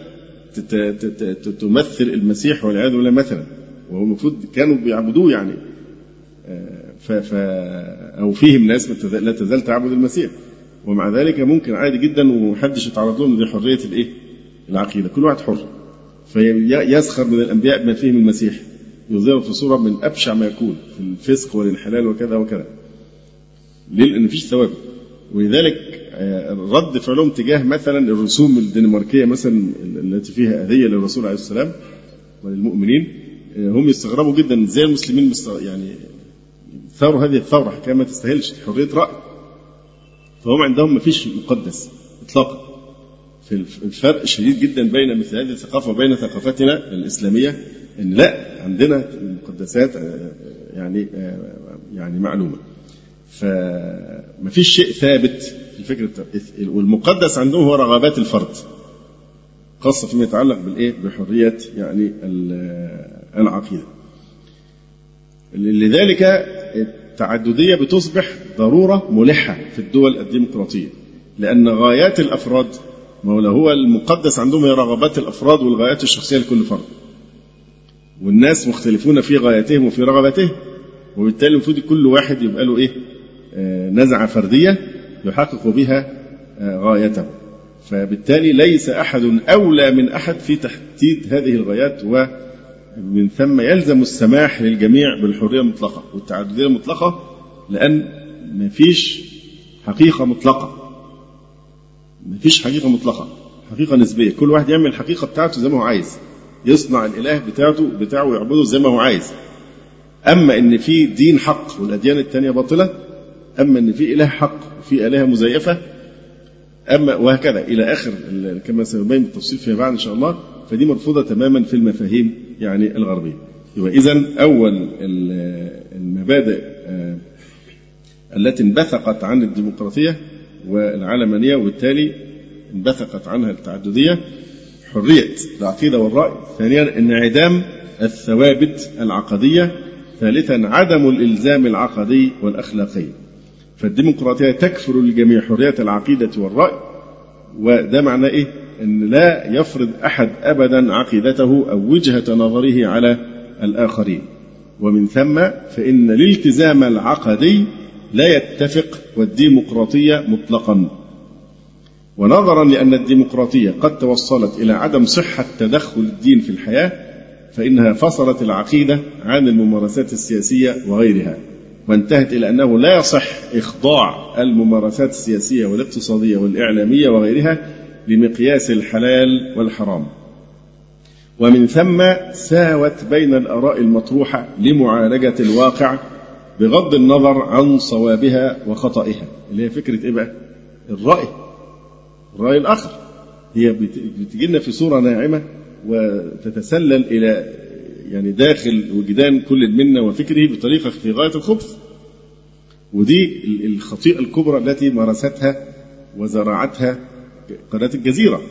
تمثل المسيح والعياذ بالله مثلا، وهو المفروض كانوا بيعبدوه يعني، أو فيهم ناس لا تزال تعبد المسيح، ومع ذلك ممكن عادي جدا ومحدش يتعرض لهم لحرية العقيدة، كل واحد حر. فيسخر من الأنبياء بما فيهم المسيح، يظهر في صورة من أبشع ما يكون في الفسق والانحلال وكذا وكذا. ليه؟ لأن مفيش ثوابت. ولذلك رد فعلهم تجاه مثلا الرسوم الدنماركية مثلا التي فيها أذية للرسول عليه السلام وللمؤمنين، هم يستغربوا جدا ازاي المسلمين يعني ثاروا هذه الثورة، حكاية ما تستاهلش، حرية رأي. فهم عندهم مفيش مقدس إطلاقا. في الفرق شديد جدا بين مثل هذه الثقافة وبين ثقافتنا الإسلامية، إن لا عندنا مقدسات يعني معلومة. فمفيش شيء ثابت في الفكرة. والمقدس عندهم هو رغبات الفرد، خاصة فيما يتعلق بحرية يعني العقيدة. لذلك التعددية بتصبح ضرورة ملحة في الدول الديمقراطية، لأن غايات الأفراد، ما هو المقدس عندهم هي رغبات الأفراد والغايات الشخصية لكل فرد، والناس مختلفون في غاياتهم وفي رغباتهم، وبالتالي المفروض كل واحد يبقى له نزعة فردية يحقق بها غايته. فبالتالي ليس أحد أولى من أحد في تحديد هذه الغايات، ومن ثم يلزم السماح للجميع بالحرية المطلقة والتعددية المطلقة، لأن مفيش حقيقة مطلقة، مفيش حقيقة مطلقة، حقيقة نسبية. كل واحد يعمل الحقيقة بتاعته زي ما هو عايز، يصنع الإله بتاعه ويعبده زي ما هو عايز. أما إن في دين حق والأديان التانية باطلة، أما إن في إله حق وفي آلهة مزيفة، أما وهكذا إلى آخر كما سنبين بالتفصيل فيما بعد إن شاء الله. فدي مرفوضة تماما في المفاهيم يعني الغربية. إذن أول المبادئ التي انبثقت عن الديمقراطية والعلمانية وبالتالي انبثقت عنها التعددية: حرية العقيدة والرأي، ثانيا انعدام الثوابت العقدية، ثالثا عدم الإلزام العقدي والأخلاقي. فالديمقراطية تكفر للجميع حرية العقيدة والرأي، وده معناه أن لا يفرض أحد أبدا عقيدته أو وجهة نظره على الآخرين. ومن ثم فإن الالتزام العقدي لا يتفق والديمقراطية مطلقا. ونظرا لأن الديمقراطية قد توصلت إلى عدم صحة تدخل الدين في الحياة، فإنها فصلت العقيدة عن الممارسات السياسية وغيرها، وانتهت إلى أنه لا يصح إخضاع الممارسات السياسية والاقتصادية والإعلامية وغيرها لمقياس الحلال والحرام. ومن ثم ساوت بين الآراء المطروحة لمعالجة الواقع بغض النظر عن صوابها وخطئها، اللي هي فكرة الرأي الآخر. هي بتجينا في صورة ناعمة وتتسلل إلى يعني داخل وجدان كل منا وفكره بطريقة في غاية الخبث. ودي الخطيئة الكبرى التي مارستها وزرعتها قناة الجزيرة،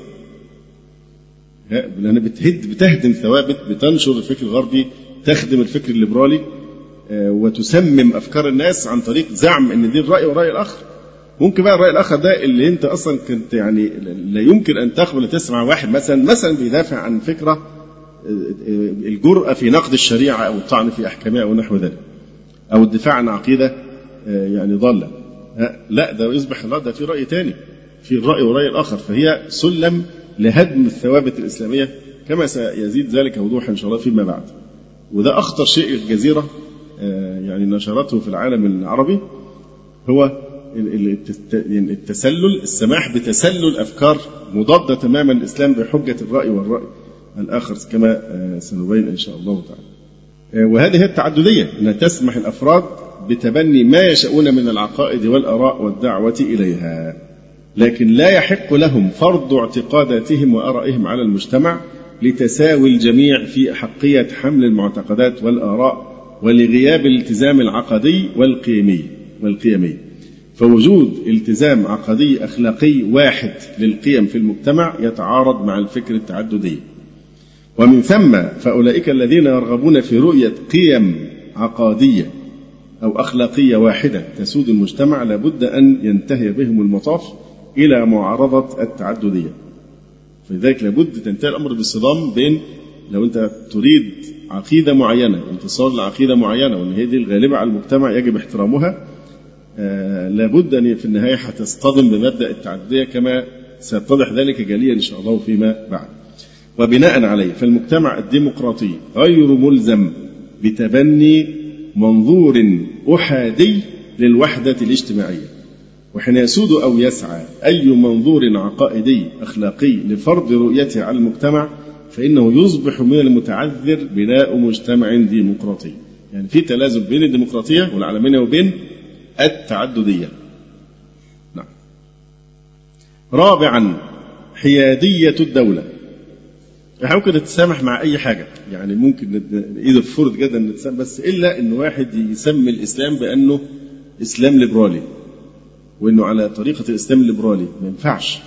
لأنها بتهدم ثوابت، بتنشر الفكر الغربي، تخدم الفكر الليبرالي، وتسمم أفكار الناس عن طريق زعم أن دي الرأي والرأي الآخر. ممكن بقى الرأي الآخر ده اللي أنت أصلا كنت يعني لا يمكن أن تقبل تسمع واحد مثلا بيدافع عن فكرة الجرأة في نقد الشريعة أو الطعن في أحكامها أو نحو ذلك، أو الدفاع عن عقيدة يعني ضالة. لا، ده يصبح لا، ده في رأي تاني، في الرأي والرأي الآخر. فهي سلم لهدم الثوابت الإسلامية كما سيزيد ذلك وضوحا إن شاء الله فيما بعد. وده أخطر شيء الجزيرة يعني نشرته في العالم العربي، هو التسلل، السماح بتسلل أفكار مضادة تماما الإسلام بحجة الرأي والرأي الآخر كما سنبين إن شاء الله تعالى. وهذه التعددية أنها تسمح الأفراد بتبني ما يشاءون من العقائد والآراء والدعوة إليها، لكن لا يحق لهم فرض اعتقاداتهم وآرائهم على المجتمع لتساوي الجميع في أحقية حمل المعتقدات والآراء ولغياب الالتزام العقدي والقيمي. والقيمية. فوجود التزام عقدي أخلاقي واحد للقيم في المجتمع يتعارض مع الفكر التعددي، ومن ثم فأولئك الذين يرغبون في رؤية قيم عقادية أو أخلاقية واحدة تسود المجتمع لابد أن ينتهي بهم المطاف إلى معارضة التعددية. فلذلك لابد تنتهي الأمر بالصدام بين، لو أنت تريد عقيدة معينة، انتصار لعقيدة معينة، وأن هي دي الغالبة على المجتمع يجب احترامها، لابد أن في النهاية هتصطدم بمبدأ التعددية كما سيتضح ذلك جليا إن شاء الله فيما بعد. وبناء عليه فالمجتمع الديمقراطي غير ملزم بتبني منظور أحادي للوحدة الاجتماعية، وحين يسود أو يسعى أي منظور عقائدي أخلاقي لفرض رؤيته على المجتمع فإنه يصبح من المتعذر بناء مجتمع ديمقراطي. يعني في تلازم بين الديمقراطية والعلمانية وبين التعددية. نعم. رابعا حيادية الدولة. ممكن نتسامح مع أي حاجة، يعني ممكن إذا فرض جدا نتسامح، بس إلا إن واحد يسمي الإسلام بأنه إسلام ليبرالي وإنه على طريقة الإسلام الليبرالي، ما ينفعش.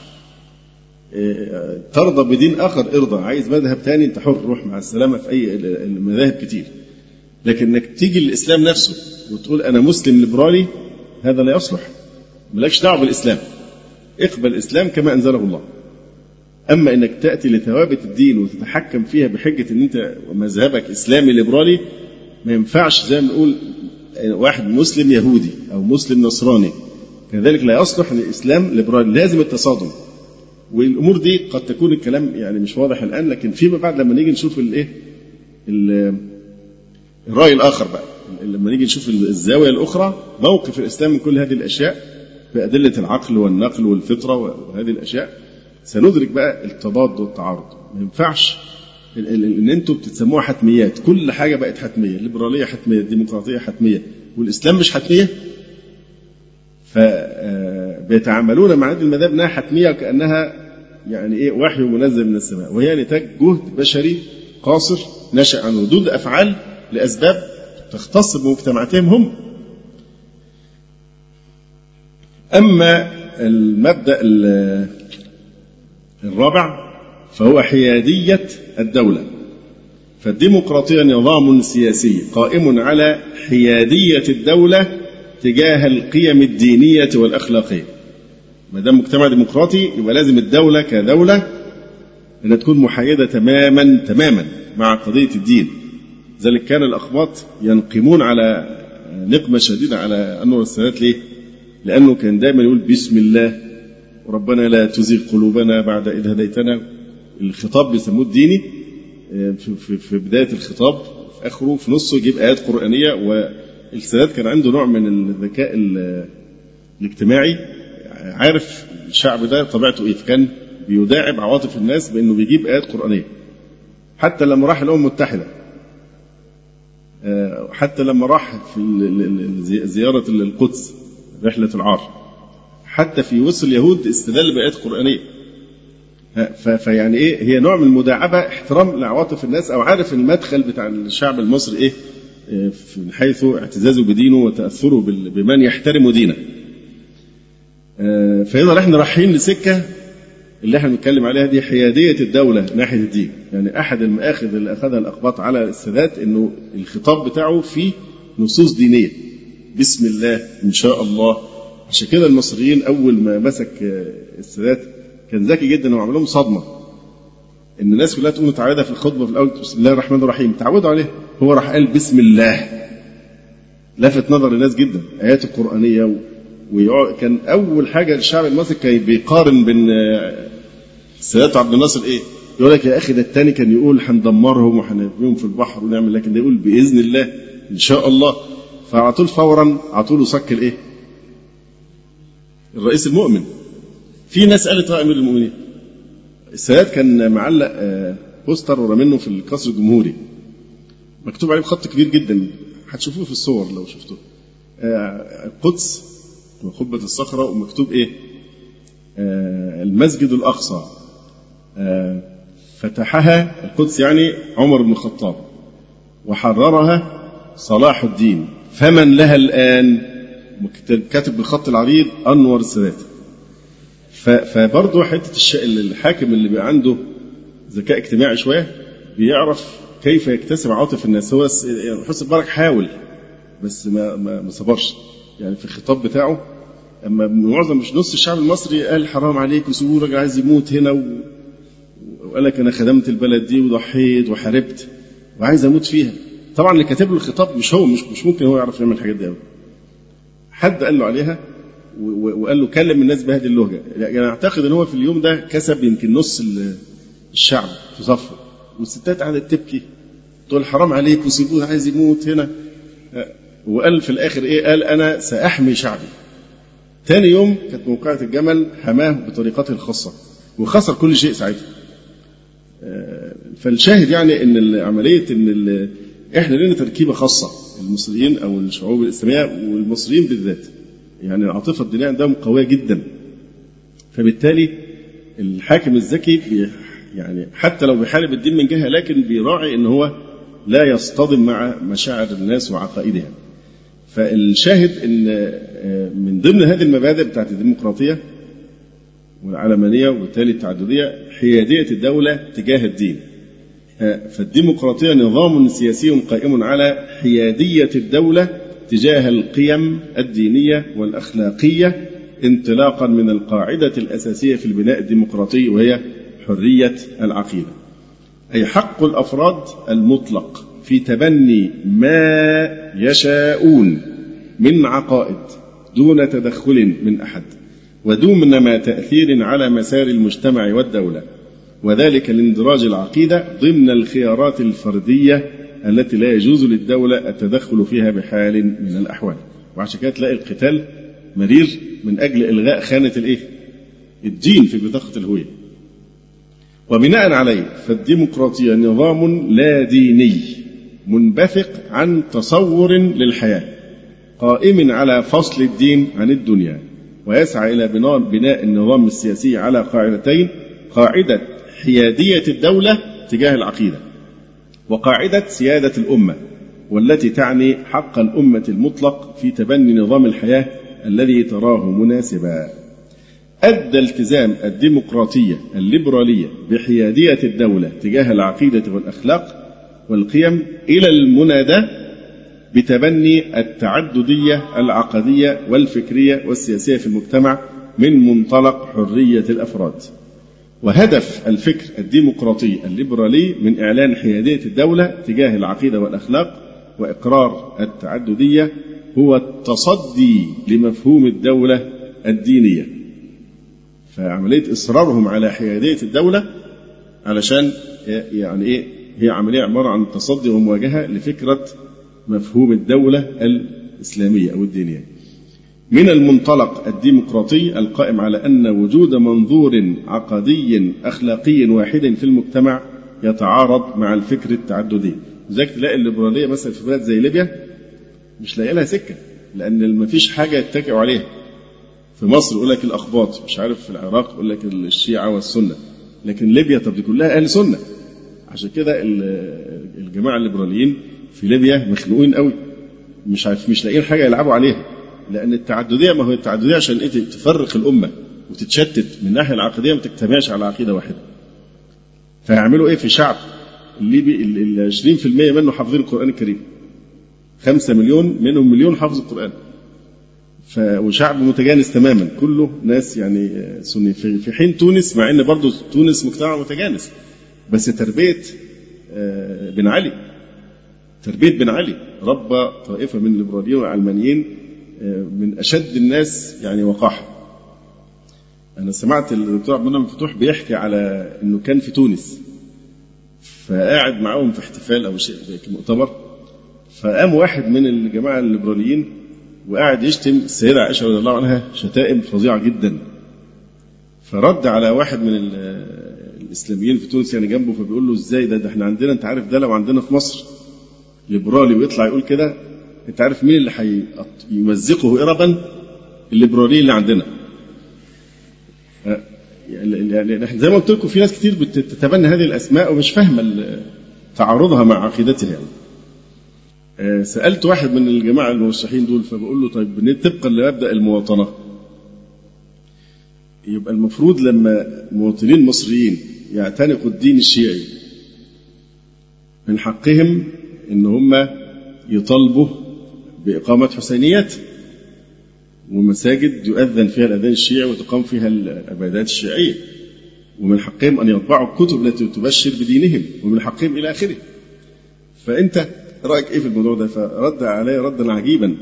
ترضى بدين آخر ارضى، عايز مذهب تاني أنت حر، روح مع السلامة في أي المذاهب كتير، لكن إنك تيجي الإسلام نفسه وتقول أنا مسلم ليبرالي هذا لا يصلح. مالكش دعوة بالإسلام، اقبل الإسلام كما أنزله الله. أما إنك تأتي لثوابت الدين وتتحكم فيها بحجة إن أنت مذهبك إسلامي ليبرالي، ما ينفعش. زي ما نقول واحد مسلم يهودي أو مسلم نصراني، كذلك لا يصلح الإسلام ليبرالي، لازم التصادم. والأمور دي قد تكون الكلام يعني مش واضح الآن، لكن فيما بعد لما نيجي نشوف الرأي الآخر بقى، لما نيجي نشوف الزاوية الأخرى، موقف الإسلام من كل هذه الأشياء بأدلة العقل والنقل والفطرة وهذه الأشياء، سندرك بقى التضاد والتعارض. ما ينفعش ان انتم بتسموها حتميات، كل حاجه بقت حتميه، الليبراليه حتميه، الديمقراطيه حتميه، والاسلام مش حتميه. فبيتعاملون مع هذه المذاهب انها حتميه وكانها يعني ايه وحي منزل من السماء، وهي نتاج جهد بشري قاصر نشأ عن ردود افعال لاسباب تختص بمجتمعاتهم هم. اما المبدأ الرابع فهو حيادية الدولة. فالديمقراطية نظام سياسي قائم على حيادية الدولة تجاه القيم الدينية والأخلاقية. ما دام مجتمع ديمقراطي يبقى لازم الدولة كدولة أن تكون محايدة تماما مع قضية الدين. ذلك كان الأقباط ينقمون على نقمة شديدة على أنور السادات. ليه؟ لأنه كان دائما يقول بسم الله وربنا لا تزغ قلوبنا بعد إذ هديتنا. الخطاب بيسموه الديني في بداية الخطاب، في آخره في نصه يجيب آيات قرآنية. والسادات كان عنده نوع من الذكاء الاجتماعي، عارف الشعب ده طبيعته إيه، فكان بيداعب عواطف الناس بأنه بيجيب آيات قرآنية. حتى لما راح الأمم المتحدة، حتى لما راح في زيارة القدس رحلة العار، حتى في وسط اليهود استدل بآيات قرآنية. فيعني إيه، هي نوع من المداعبة، احترام لعواطف الناس، أو عارف المدخل بتاع الشعب المصري إيه من حيث اعتزازه بدينه وتأثره بمن يحترم دينه. فإذا احنا رايحين لسكة اللي احنا بنتكلم عليها دي حيادية الدولة ناحية الدين. يعني أحد المآخذ اللي أخذها الأقباط على السادات إنه الخطاب بتاعه فيه نصوص دينية، بسم الله إن شاء الله. عشان كده المصريين أول ما مسك السادات كان ذكي جدا وعمل لهم صدمة، إن الناس كلها تقوم متعودة في الخطبة في الأول بسم الله الرحمن الرحيم، تعودوا عليه، هو راح قال بسم الله، لفت نظر الناس جدا آيات القرآنية. وكان أول حاجة الشعب المصري كان بيقارن بين السادات وعبد الناصر إيه، يقول لك يا أخي ده التاني كان يقول هندمرهم وهنرميهم في البحر ونعمل، لكن ده يقول بإذن الله إن شاء الله. فعلى طول فورا عطوله صك الإيه، الرئيس المؤمن. في ناس قالت رأي أمير المؤمنين. السادات كان معلق بوستر ورا منه في القصر الجمهوري مكتوب عليه بخط كبير جدا، هتشوفوه في الصور لو شفتوه، القدس وقبة الصخرة، ومكتوب إيه، المسجد الأقصى فتحها القدس يعني عمر بن الخطاب، وحررها صلاح الدين، فمن لها الآن كاتب بالخط العريض أنور السادات. فبرضه حتة الحاكم اللي بيبقى عنده ذكاء اجتماعي شوية بيعرف كيف يكتسب عاطف الناس. هو حسني مبارك حاول بس ما صبرش، يعني في الخطاب بتاعه أما معظم مش نص الشعب المصري قال حرام عليك وسيبوه راجل عايز يموت هنا، وقال لك أنا خدمت البلد دي وضحيت وحاربت وعايز أموت فيها. طبعا اللي كاتب له الخطاب مش ممكن هو يعرف يعمل الحاجات دي أوي. حد قال له عليها وقال له كلم الناس بهذه اللهجة. يعني أعتقد أن هو في اليوم ده كسب يمكن نص الشعب في صفه، والستات قعدت تبكي تقول حرام عليك وسيبوه عايز يموت هنا. وقال في الآخر إيه؟ قال أنا سأحمي شعبي. ثاني يوم كانت موقعة الجمل حماه بطريقته الخاصة وخسر كل شيء ساعتها. فالشاهد يعني ان عمليه ان احنا لنا تركيبه خاصه المصريين او الشعوب الاسلاميه والمصريين بالذات، يعني العاطفه الدينيه عندهم قويه جدا. فبالتالي الحاكم الذكي يعني حتى لو بيحارب الدين من جهه لكن بيراعي ان هو لا يصطدم مع مشاعر الناس وعقائدها. فالشاهد ان من ضمن هذه المبادئ بتاعت الديمقراطيه والعلمانيه وبالتالي التعدديه حياديه الدوله تجاه الدين. فالديمقراطيه نظام سياسي قائم على حياديه الدوله تجاه القيم الدينيه والاخلاقيه انطلاقا من القاعده الاساسيه في البناء الديمقراطي وهي حريه العقيده، اي حق الافراد المطلق في تبني ما يشاءون من عقائد دون تدخل من احد ودون ما تأثير على مسار المجتمع والدولة، وذلك لاندراج العقيدة ضمن الخيارات الفردية التي لا يجوز للدولة التدخل فيها بحال من الأحوال. وعشان كده تلاقي القتال مرير من أجل إلغاء خانة الدين في بطاقة الهوية. وبناء عليه فالديمقراطية نظام لا ديني منبثق عن تصور للحياة قائم على فصل الدين عن الدنيا، ويسعى إلى بناء النظام السياسي على قاعدتين: قاعدة حيادية الدولة تجاه العقيدة، وقاعدة سيادة الأمة، والتي تعني حق الأمة المطلق في تبني نظام الحياة الذي تراه مناسبا. أدى التزام الديمقراطية الليبرالية بحيادية الدولة تجاه العقيدة والأخلاق والقيم إلى المناداة بتبني التعددية العقدية والفكرية والسياسية في المجتمع من منطلق حرية الأفراد. وهدف الفكر الديمقراطي الليبرالي من إعلان حيادية الدولة تجاه العقيدة والأخلاق وإقرار التعددية هو التصدي لمفهوم الدولة الدينية. فعملية إصرارهم على حيادية الدولة علشان يعني إيه؟ هي عملية عبارة عن تصدي ومواجهة لفكرة مفهوم الدولة الإسلامية أو الدينية من المنطلق الديمقراطي القائم على أن وجود منظور عقدي أخلاقي واحد في المجتمع يتعارض مع الفكر التعددي. لذلك تلاقي الليبرالية مثلا في بلاد زي ليبيا مش لاقي لها سكة، لأن ما فيش حاجة يتكئوا عليها. في مصر يقول لك الأخباط، مش عارف في العراق يقول لك الشيعة والسنة، لكن ليبيا طب دي كلها أهل سنة. عشان كده الجماعة الليبراليين في ليبيا مخنوقين قوي، مش لاقيين حاجة يلعبوا عليها، لأن التعددية ما هو التعددية عشان إيه؟ تفرق الأمة وتتشتت من الناحية العقدية، ما تجتمعش على عقيدة واحدة. فيعملوا إيه في شعب الليبي 20% منه حافظين القرآن الكريم، 5 مليون منهم مليون حافظ القرآن، وشعب متجانس تماما كله ناس يعني سني. في حين تونس، مع ان برضو تونس مجتمع متجانس، بس تربية بن علي ربى طائفة من الليبراليين والعلمانيين من أشد الناس يعني وقاحة. أنا سمعت الدكتور عبد المنعم فتوح بيحكي على أنه كان في تونس فقاعد معهم في احتفال أو شيء مؤتمر، فقام واحد من الجماعة الليبراليين وقاعد يشتم السيدة عائشة رضي الله عنها شتائم فظيعة جدا. فرد على واحد من الإسلاميين في تونس يعني جنبه، فبيقول له إزاي ده احنا عندنا، أنت عارف ده لو عندنا في مصر ليبرالي ويطلع يقول كده، أنت عارف مين اللي هيمزقه إربا؟ الليبرالي اللي عندنا. يعني زي ما قلت لكم في ناس كتير بتتبنى هذه الأسماء ومش فاهمة تعارضها مع عقيدتها. يعني سألت واحد من الجماعة المرشحين دول فبقول له طيب طبقا لمبدأ المواطنة يبقى المفروض لما مواطنين مصريين يعتنقوا الدين الشيعي من حقهم إن هم يطالبوا بإقامة حسينيات ومساجد يؤذن فيها الأذان الشيعي وتقام فيها العبادات الشيعية، ومن حقهم أن يطبعوا الكتب التي تبشر بدينهم، ومن حقهم إلى آخره. فأنت رأيك إيه في الموضوع ده؟ فرد علي ردا عجيبا،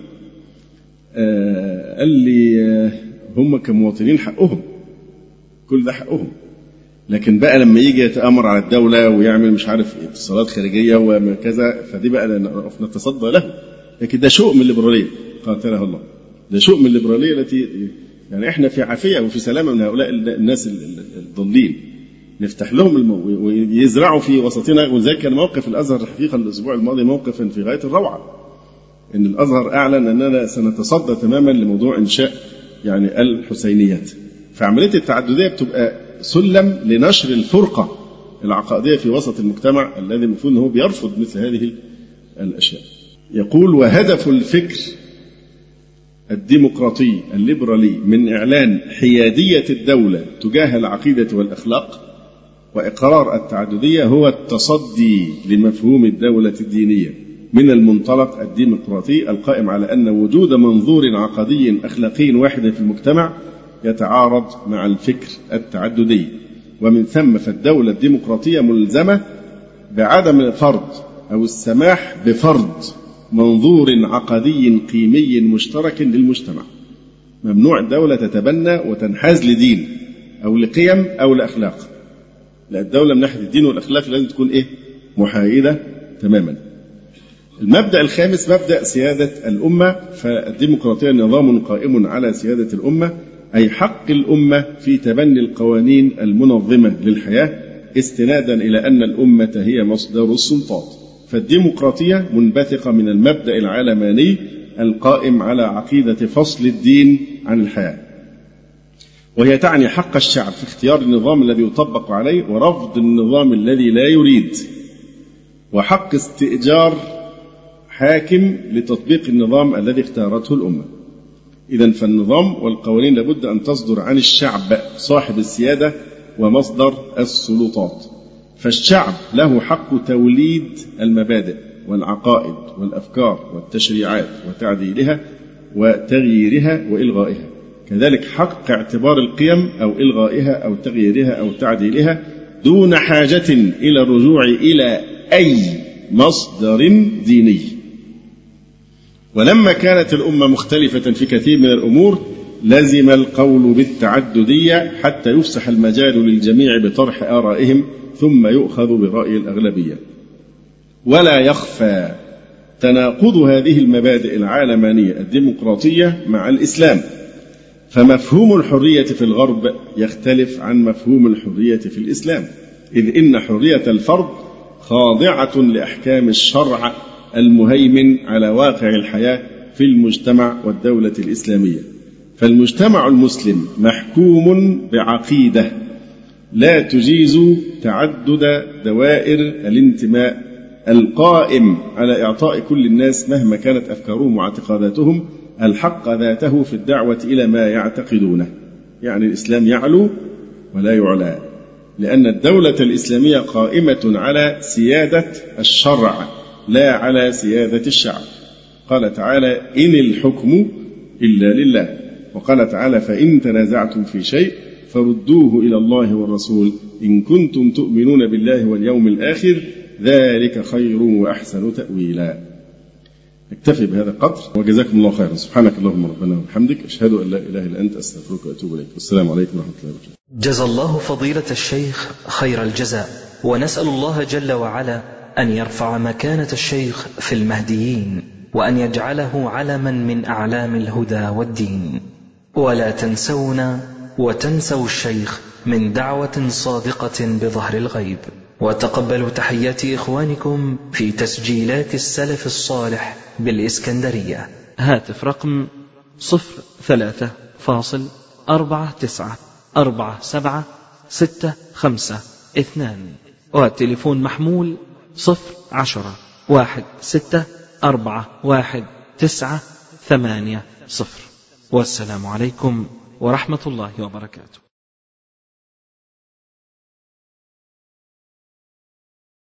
قال لي هم كمواطنين حقهم، كل ده حقهم، لكن بقى لما يجي يتآمر على الدولة ويعمل مش عارف اتصالات خارجية وكذا فدي بقى نتصدى له. لكن ده شؤم من الليبرالية قاتلها الله، ده شؤم من الليبرالية التي يعني احنا في عافية وفي سلامة من هؤلاء الناس الضالين، نفتح لهم ويزرعوا في وسطنا. وذلك كان موقف الأزهر الحقيقة الأسبوع الماضي موقفا في غاية الروعة، إن الأزهر أعلن أننا سنتصدى تماما لموضوع إنشاء يعني الحسينيات. فعملية التعددية بتبقى سلم لنشر الفرقة العقائدية في وسط المجتمع الذي المفروض أنه بيرفض مثل هذه الأشياء. يقول وهدف الفكر الديمقراطي الليبرالي من إعلان حيادية الدولة تجاه العقيدة والأخلاق وإقرار التعددية هو التصدي لمفهوم الدولة الدينية من المنطلق الديمقراطي القائم على أن وجود منظور عقدي أخلاقي واحد في المجتمع يتعارض مع الفكر التعددي، ومن ثم فالدولة الديمقراطية ملزمة بعدم الفرض أو السماح بفرض منظور عقدي قيمي مشترك للمجتمع. ممنوع الدولة تتبنى وتنحاز لدين أو لقيم أو لأخلاق، لا، الدولة من ناحية الدين والأخلاق لازم تكون محايدة تماما. المبدأ الخامس مبدأ سيادة الأمة، فالديمقراطية نظام قائم على سيادة الأمة، أي حق الأمة في تبني القوانين المنظمة للحياة استنادا إلى أن الأمة هي مصدر السلطات. فالديمقراطية منبثقة من المبدأ العلماني القائم على عقيدة فصل الدين عن الحياة، وهي تعني حق الشعب في اختيار النظام الذي يطبق عليه ورفض النظام الذي لا يريد، وحق استئجار حاكم لتطبيق النظام الذي اختارته الأمة. إذن فالنظام والقوانين لابد أن تصدر عن الشعب صاحب السيادة ومصدر السلطات. فالشعب له حق توليد المبادئ والعقائد والأفكار والتشريعات وتعديلها وتغييرها وإلغائها، كذلك حق اعتبار القيم أو إلغائها أو تغييرها أو تعديلها دون حاجة إلى الرجوع إلى أي مصدر ديني. ولما كانت الأمة مختلفة في كثير من الأمور لزم القول بالتعددية حتى يفسح المجال للجميع بطرح آرائهم ثم يؤخذ برأي الأغلبية. ولا يخفى تناقض هذه المبادئ العالمانية الديمقراطية مع الإسلام، فمفهوم الحرية في الغرب يختلف عن مفهوم الحرية في الإسلام، إذ إن حرية الفرد خاضعة لأحكام الشرع المهيمن على واقع الحياة في المجتمع والدولة الإسلامية. فالمجتمع المسلم محكوم بعقيدة لا تجيز تعدد دوائر الانتماء القائم على إعطاء كل الناس مهما كانت أفكارهم واعتقاداتهم الحق ذاته في الدعوة إلى ما يعتقدونه. يعني الإسلام يعلو ولا يعلى، لأن الدولة الإسلامية قائمة على سيادة الشرع لا على سيادة الشعب. قال تعالى إن الحكم إلا لله، وقال تعالى فإن تنازعتم في شيء فردوه إلى الله والرسول إن كنتم تؤمنون بالله واليوم الآخر ذلك خير وأحسن تأويلا. اكتفي بهذا القدر وجزاكم الله خيرا. سبحانك اللهم ربنا وبحمدك أشهد أن لا إله إلا أنت أستغفرك وأتوب إليك. والسلام عليكم ورحمة الله وبركاته. جزا الله فضيلة الشيخ خير الجزاء، ونسأل الله جل وعلا أن يرفع مكانة الشيخ في المهديين وأن يجعله علما من أعلام الهدى والدين. ولا تنسونا وتنسوا الشيخ من دعوة صادقة بظهر الغيب، وتقبلوا تحيات إخوانكم في تسجيلات السلف الصالح بالإسكندرية. هاتف رقم 03-494765-2، والتليفون محمول 010-16 41980. والسلام عليكم ورحمة الله وبركاته.